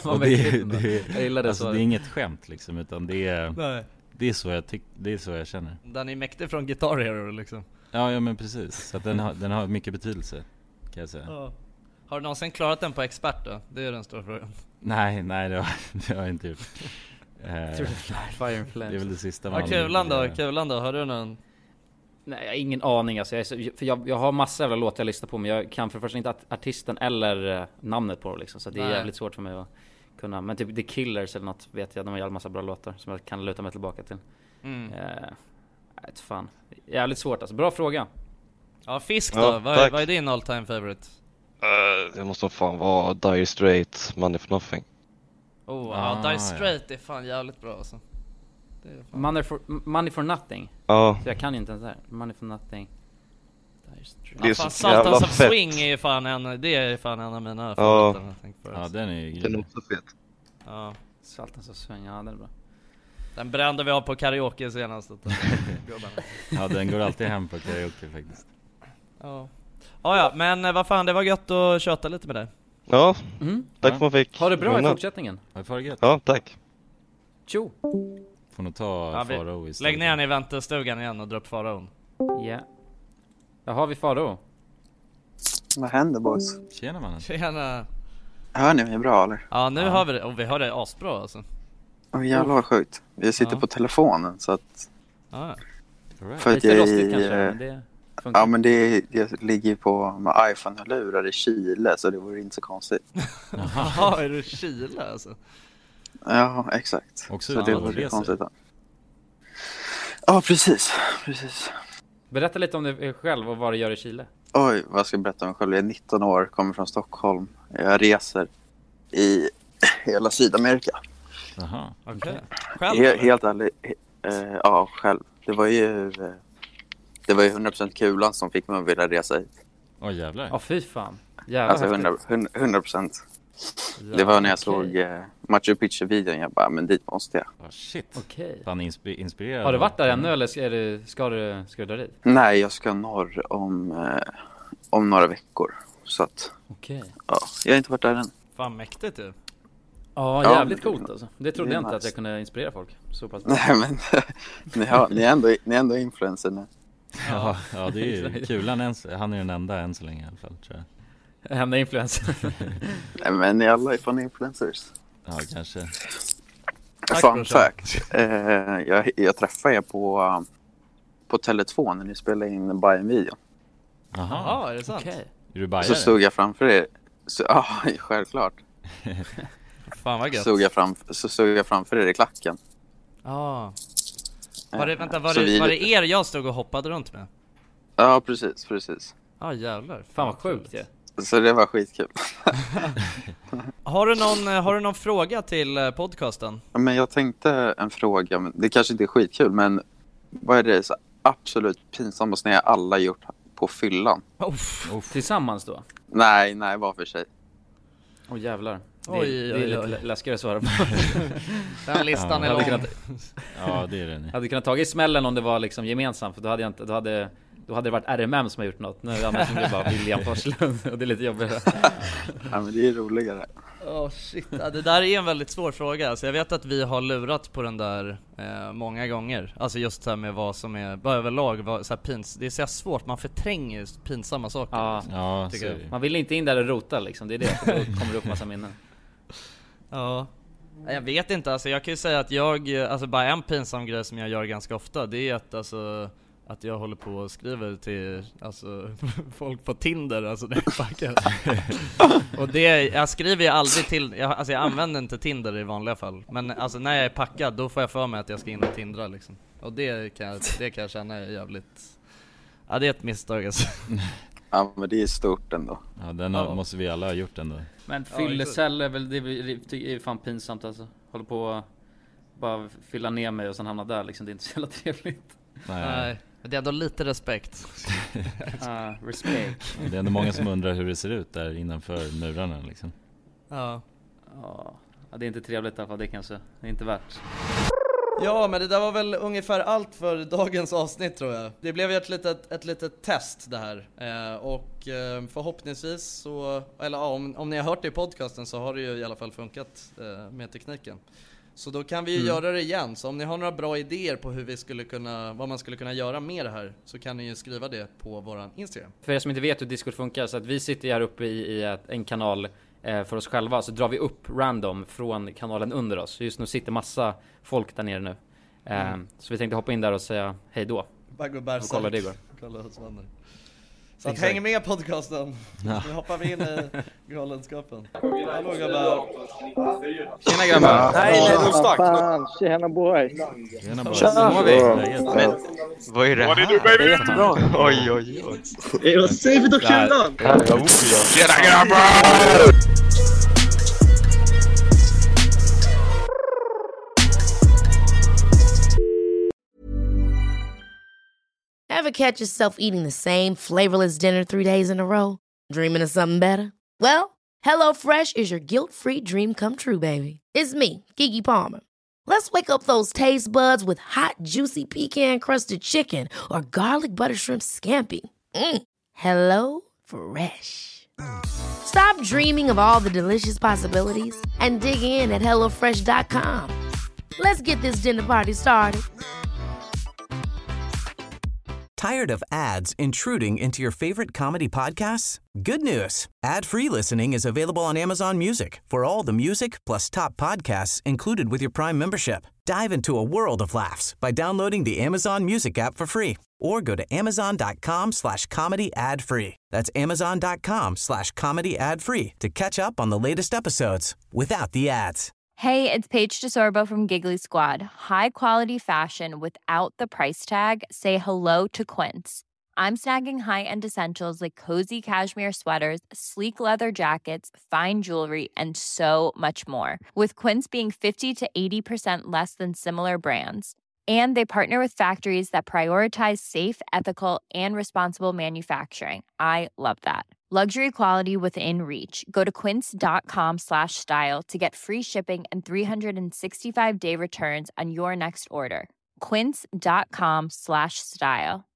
Jag gillar det alltså, det är inget skämt liksom utan det är Nej. Det är så jag känner. Den är mäktig från Guitar Hero liksom. Ja men precis. Så att den har mycket betydelse kan jag säga. Ja. Har du någonsin klarat den på expert då? Det är den stora frågan. Nej, det har jag inte gjort. Fire and Flames. Det är väl det sista man... Kulan då, har du någon? Nej, jag har ingen aning alltså. Jag har massa jävla låtar jag lyssnar på, men jag kan för första inte artisten eller namnet på det liksom. Så det är jävligt svårt för mig att kunna. Men typ The Killers eller något vet jag, de har jävligt massa bra låtar som jag kan luta mig tillbaka till. Fan. Jävligt svårt alltså. Bra fråga. Ja, fisk då. Ja, vad är din all time favorite? Det måste fan vara Dire Straits, Money for Nothing. Dire Straits är fan jävligt bra alltså. Money for Nothing. Ja. Så jag kan ju inte ens det här. Money for Nothing. Det är fan, så jävla Sultans of fett. Swing är ju fan en av mina favoriter. Ja, den är ju den är också fet. Ja. Sultans of Swing, ja den är bra. Den brände vi av på karaoke senast. Ja, den går alltid hem på karaoke faktiskt. Ja, men vad fan, det var gött att köta lite med dig. Ja, tack för att man fick. Ha det bra i fortsättningen. Ha det gött. Ja, tack. Tjo. Får nog ta Farao istället. Lägg ner den i väntestugan igen och dra upp Faraon. Ja. Där har vi Farao. Vad händer boys? Tjena mannen. Tjena. Hör ni mig bra eller? Ja, nu hör vi det. Och vi hör det asbra alltså. Jävlar vad sjukt. Jag sitter på telefonen så att... För att jag rostigt kanske, men det funkar. Ja, men jag ligger på med iPhone-lurar i Chile så det vore inte så konstigt. Jaha, är du i Chile alltså? Ja, exakt. Också så det vore konstigt. Ja, precis. Berätta lite om dig själv och vad du gör i Chile. Oj, vad ska jag berätta om mig själv? Jag är 19 år, kommer från Stockholm. Jag reser i hela Sydamerika. Jaha, okej. Själv? Helt ärligt, ja, själv. Det var ju 100% Kulan som fick mig att vilja resa hit. Jävlar. Ja, fy fan. Jävlar, alltså 100%. Det var när jag såg Machu Picchu-videon. Jag bara, men dit måste jag. Shit. Okej. Fan inspirerad. Har du varit där ännu eller ska du där dit? Nej, jag ska norr om några veckor. Så att, ja, jag har inte varit där än. Fan mäktigt du. Ja, jävligt coolt alltså. Det trodde jag inte att jag kunde inspirera folk så pass bra. Nej, men ni är ändå influencer nu. Ja, det är ju kul. Han är den enda än så länge i alla fall, tror jag. Enda influencer. Nej, men ni alla är fan influencers. Ja, kanske. Fun fact. Jag träffade er på Tele2 när ni spelade in Bajen-videon. Jaha, är det sant? Är du bajare? Så stod jag framför er. Ja, självklart. Fan vad gött. Så stod jag framför er i klacken. Var det er jag stod och hoppade runt med? Ja, precis. Jävlar. Fan vad sjukt. Ja. Så det var skitkul. Har du någon fråga till podcasten? Men jag tänkte en fråga, men det kanske inte är skitkul, men vad är det så absolut pinsammaste ni alla gjort på fyllan? Tillsammans då? Nej, var för sig. Jävlar. Det är lite läskigare att svara på. Den listan är lång. Ja, det är den. Hade kunnat tagit smällen om det var liksom gemensamt, för då hade det varit RMM som har gjort något. Nu annars är det bara William Forslund och det är lite jobbigare. Ja, men det är roligare. Shit. Ja, det där är en väldigt svår fråga. Så jag vet att vi har lurat på den där många gånger. Alltså just så här med vad som är bara överlag så här det är så svårt, man förtränger pinsamma saker. Ja, man vill inte in där och rota liksom. Det är det, då kommer det upp massa minnen. Ja. Jag vet inte, alltså jag kan ju säga att bara en pinsam grej som jag gör ganska ofta, det är att jag håller på och skriver till folk på Tinder, alltså det är packet. Och jag skriver ju aldrig till, jag använder inte Tinder i vanliga fall, men alltså när jag är packad då får jag för mig att jag ska in och tindra liksom. Och det kan jag känna är jävligt, det är ett misstag alltså. Ja, men det är stort ändå. Ja, måste vi alla ha gjort ändå. Men fyllecell är väl, det är fan pinsamt alltså. Håller på bara fylla ner mig och sen hamna där liksom, det är inte så jävla trevligt. Nej. Det är ändå lite respekt. Respekt. Det är ändå många som undrar hur det ser ut där innanför murarna liksom. Ja, det är inte trevligt i alla fall, det kanske. Det är inte värt. Ja, men det där var väl ungefär allt för dagens avsnitt tror jag. Det blev ju ett litet test det här. Och förhoppningsvis så, eller om ni har hört det i podcasten så har det ju i alla fall funkat med tekniken. Så då kan vi ju göra det igen. Så om ni har några bra idéer på vad man skulle kunna göra med det här, så kan ni ju skriva det på våran Instagram. För er som inte vet hur Discord funkar, så att vi sitter här uppe i en kanal för oss själva, så drar vi upp random från kanalen under oss. Just nu sitter massa folk där nere nu. Så vi tänkte hoppa in där och säga hej då. Bara gå bärsärk. Kolla det går. Kolla hos vänner. Så att häng med podcasten. Nu hoppar vi in i galenskapen. Hallå grabbar. Tjena grabbar. Nej, fan. Tjena boy. Tjena boy. Men vad är det här? Det är jättebra. Oj. Det var Saved och Källan. Tjena grabbar! Ever catch yourself eating the same flavorless dinner 3 days in a row? Dreaming of something better? Well, HelloFresh is your guilt-free dream come true, baby. It's me, Keke Palmer. Let's wake up those taste buds with hot, juicy pecan-crusted chicken or garlic butter shrimp scampi. Hello Fresh. Stop dreaming of all the delicious possibilities and dig in at HelloFresh.com. Let's get this dinner party started. Tired of ads intruding into your favorite comedy podcasts? Good news. Ad-free listening is available on Amazon Music for all the music plus top podcasts included with your Prime membership. Dive into a world of laughs by downloading the Amazon Music app for free or go to amazon.com/comedy ad-free. That's amazon.com/comedy ad-free to catch up on the latest episodes without the ads. Hey, it's Paige DeSorbo from Giggly Squad. High quality fashion without the price tag. Say hello to Quince. I'm snagging high-end essentials like cozy cashmere sweaters, sleek leather jackets, fine jewelry, and so much more. With Quince being 50 to 80% less than similar brands. And they partner with factories that prioritize safe, ethical, and responsible manufacturing. I love that. Luxury quality within reach. Go to quince.com/style to get free shipping and 365-day returns on your next order. Quince.com/style.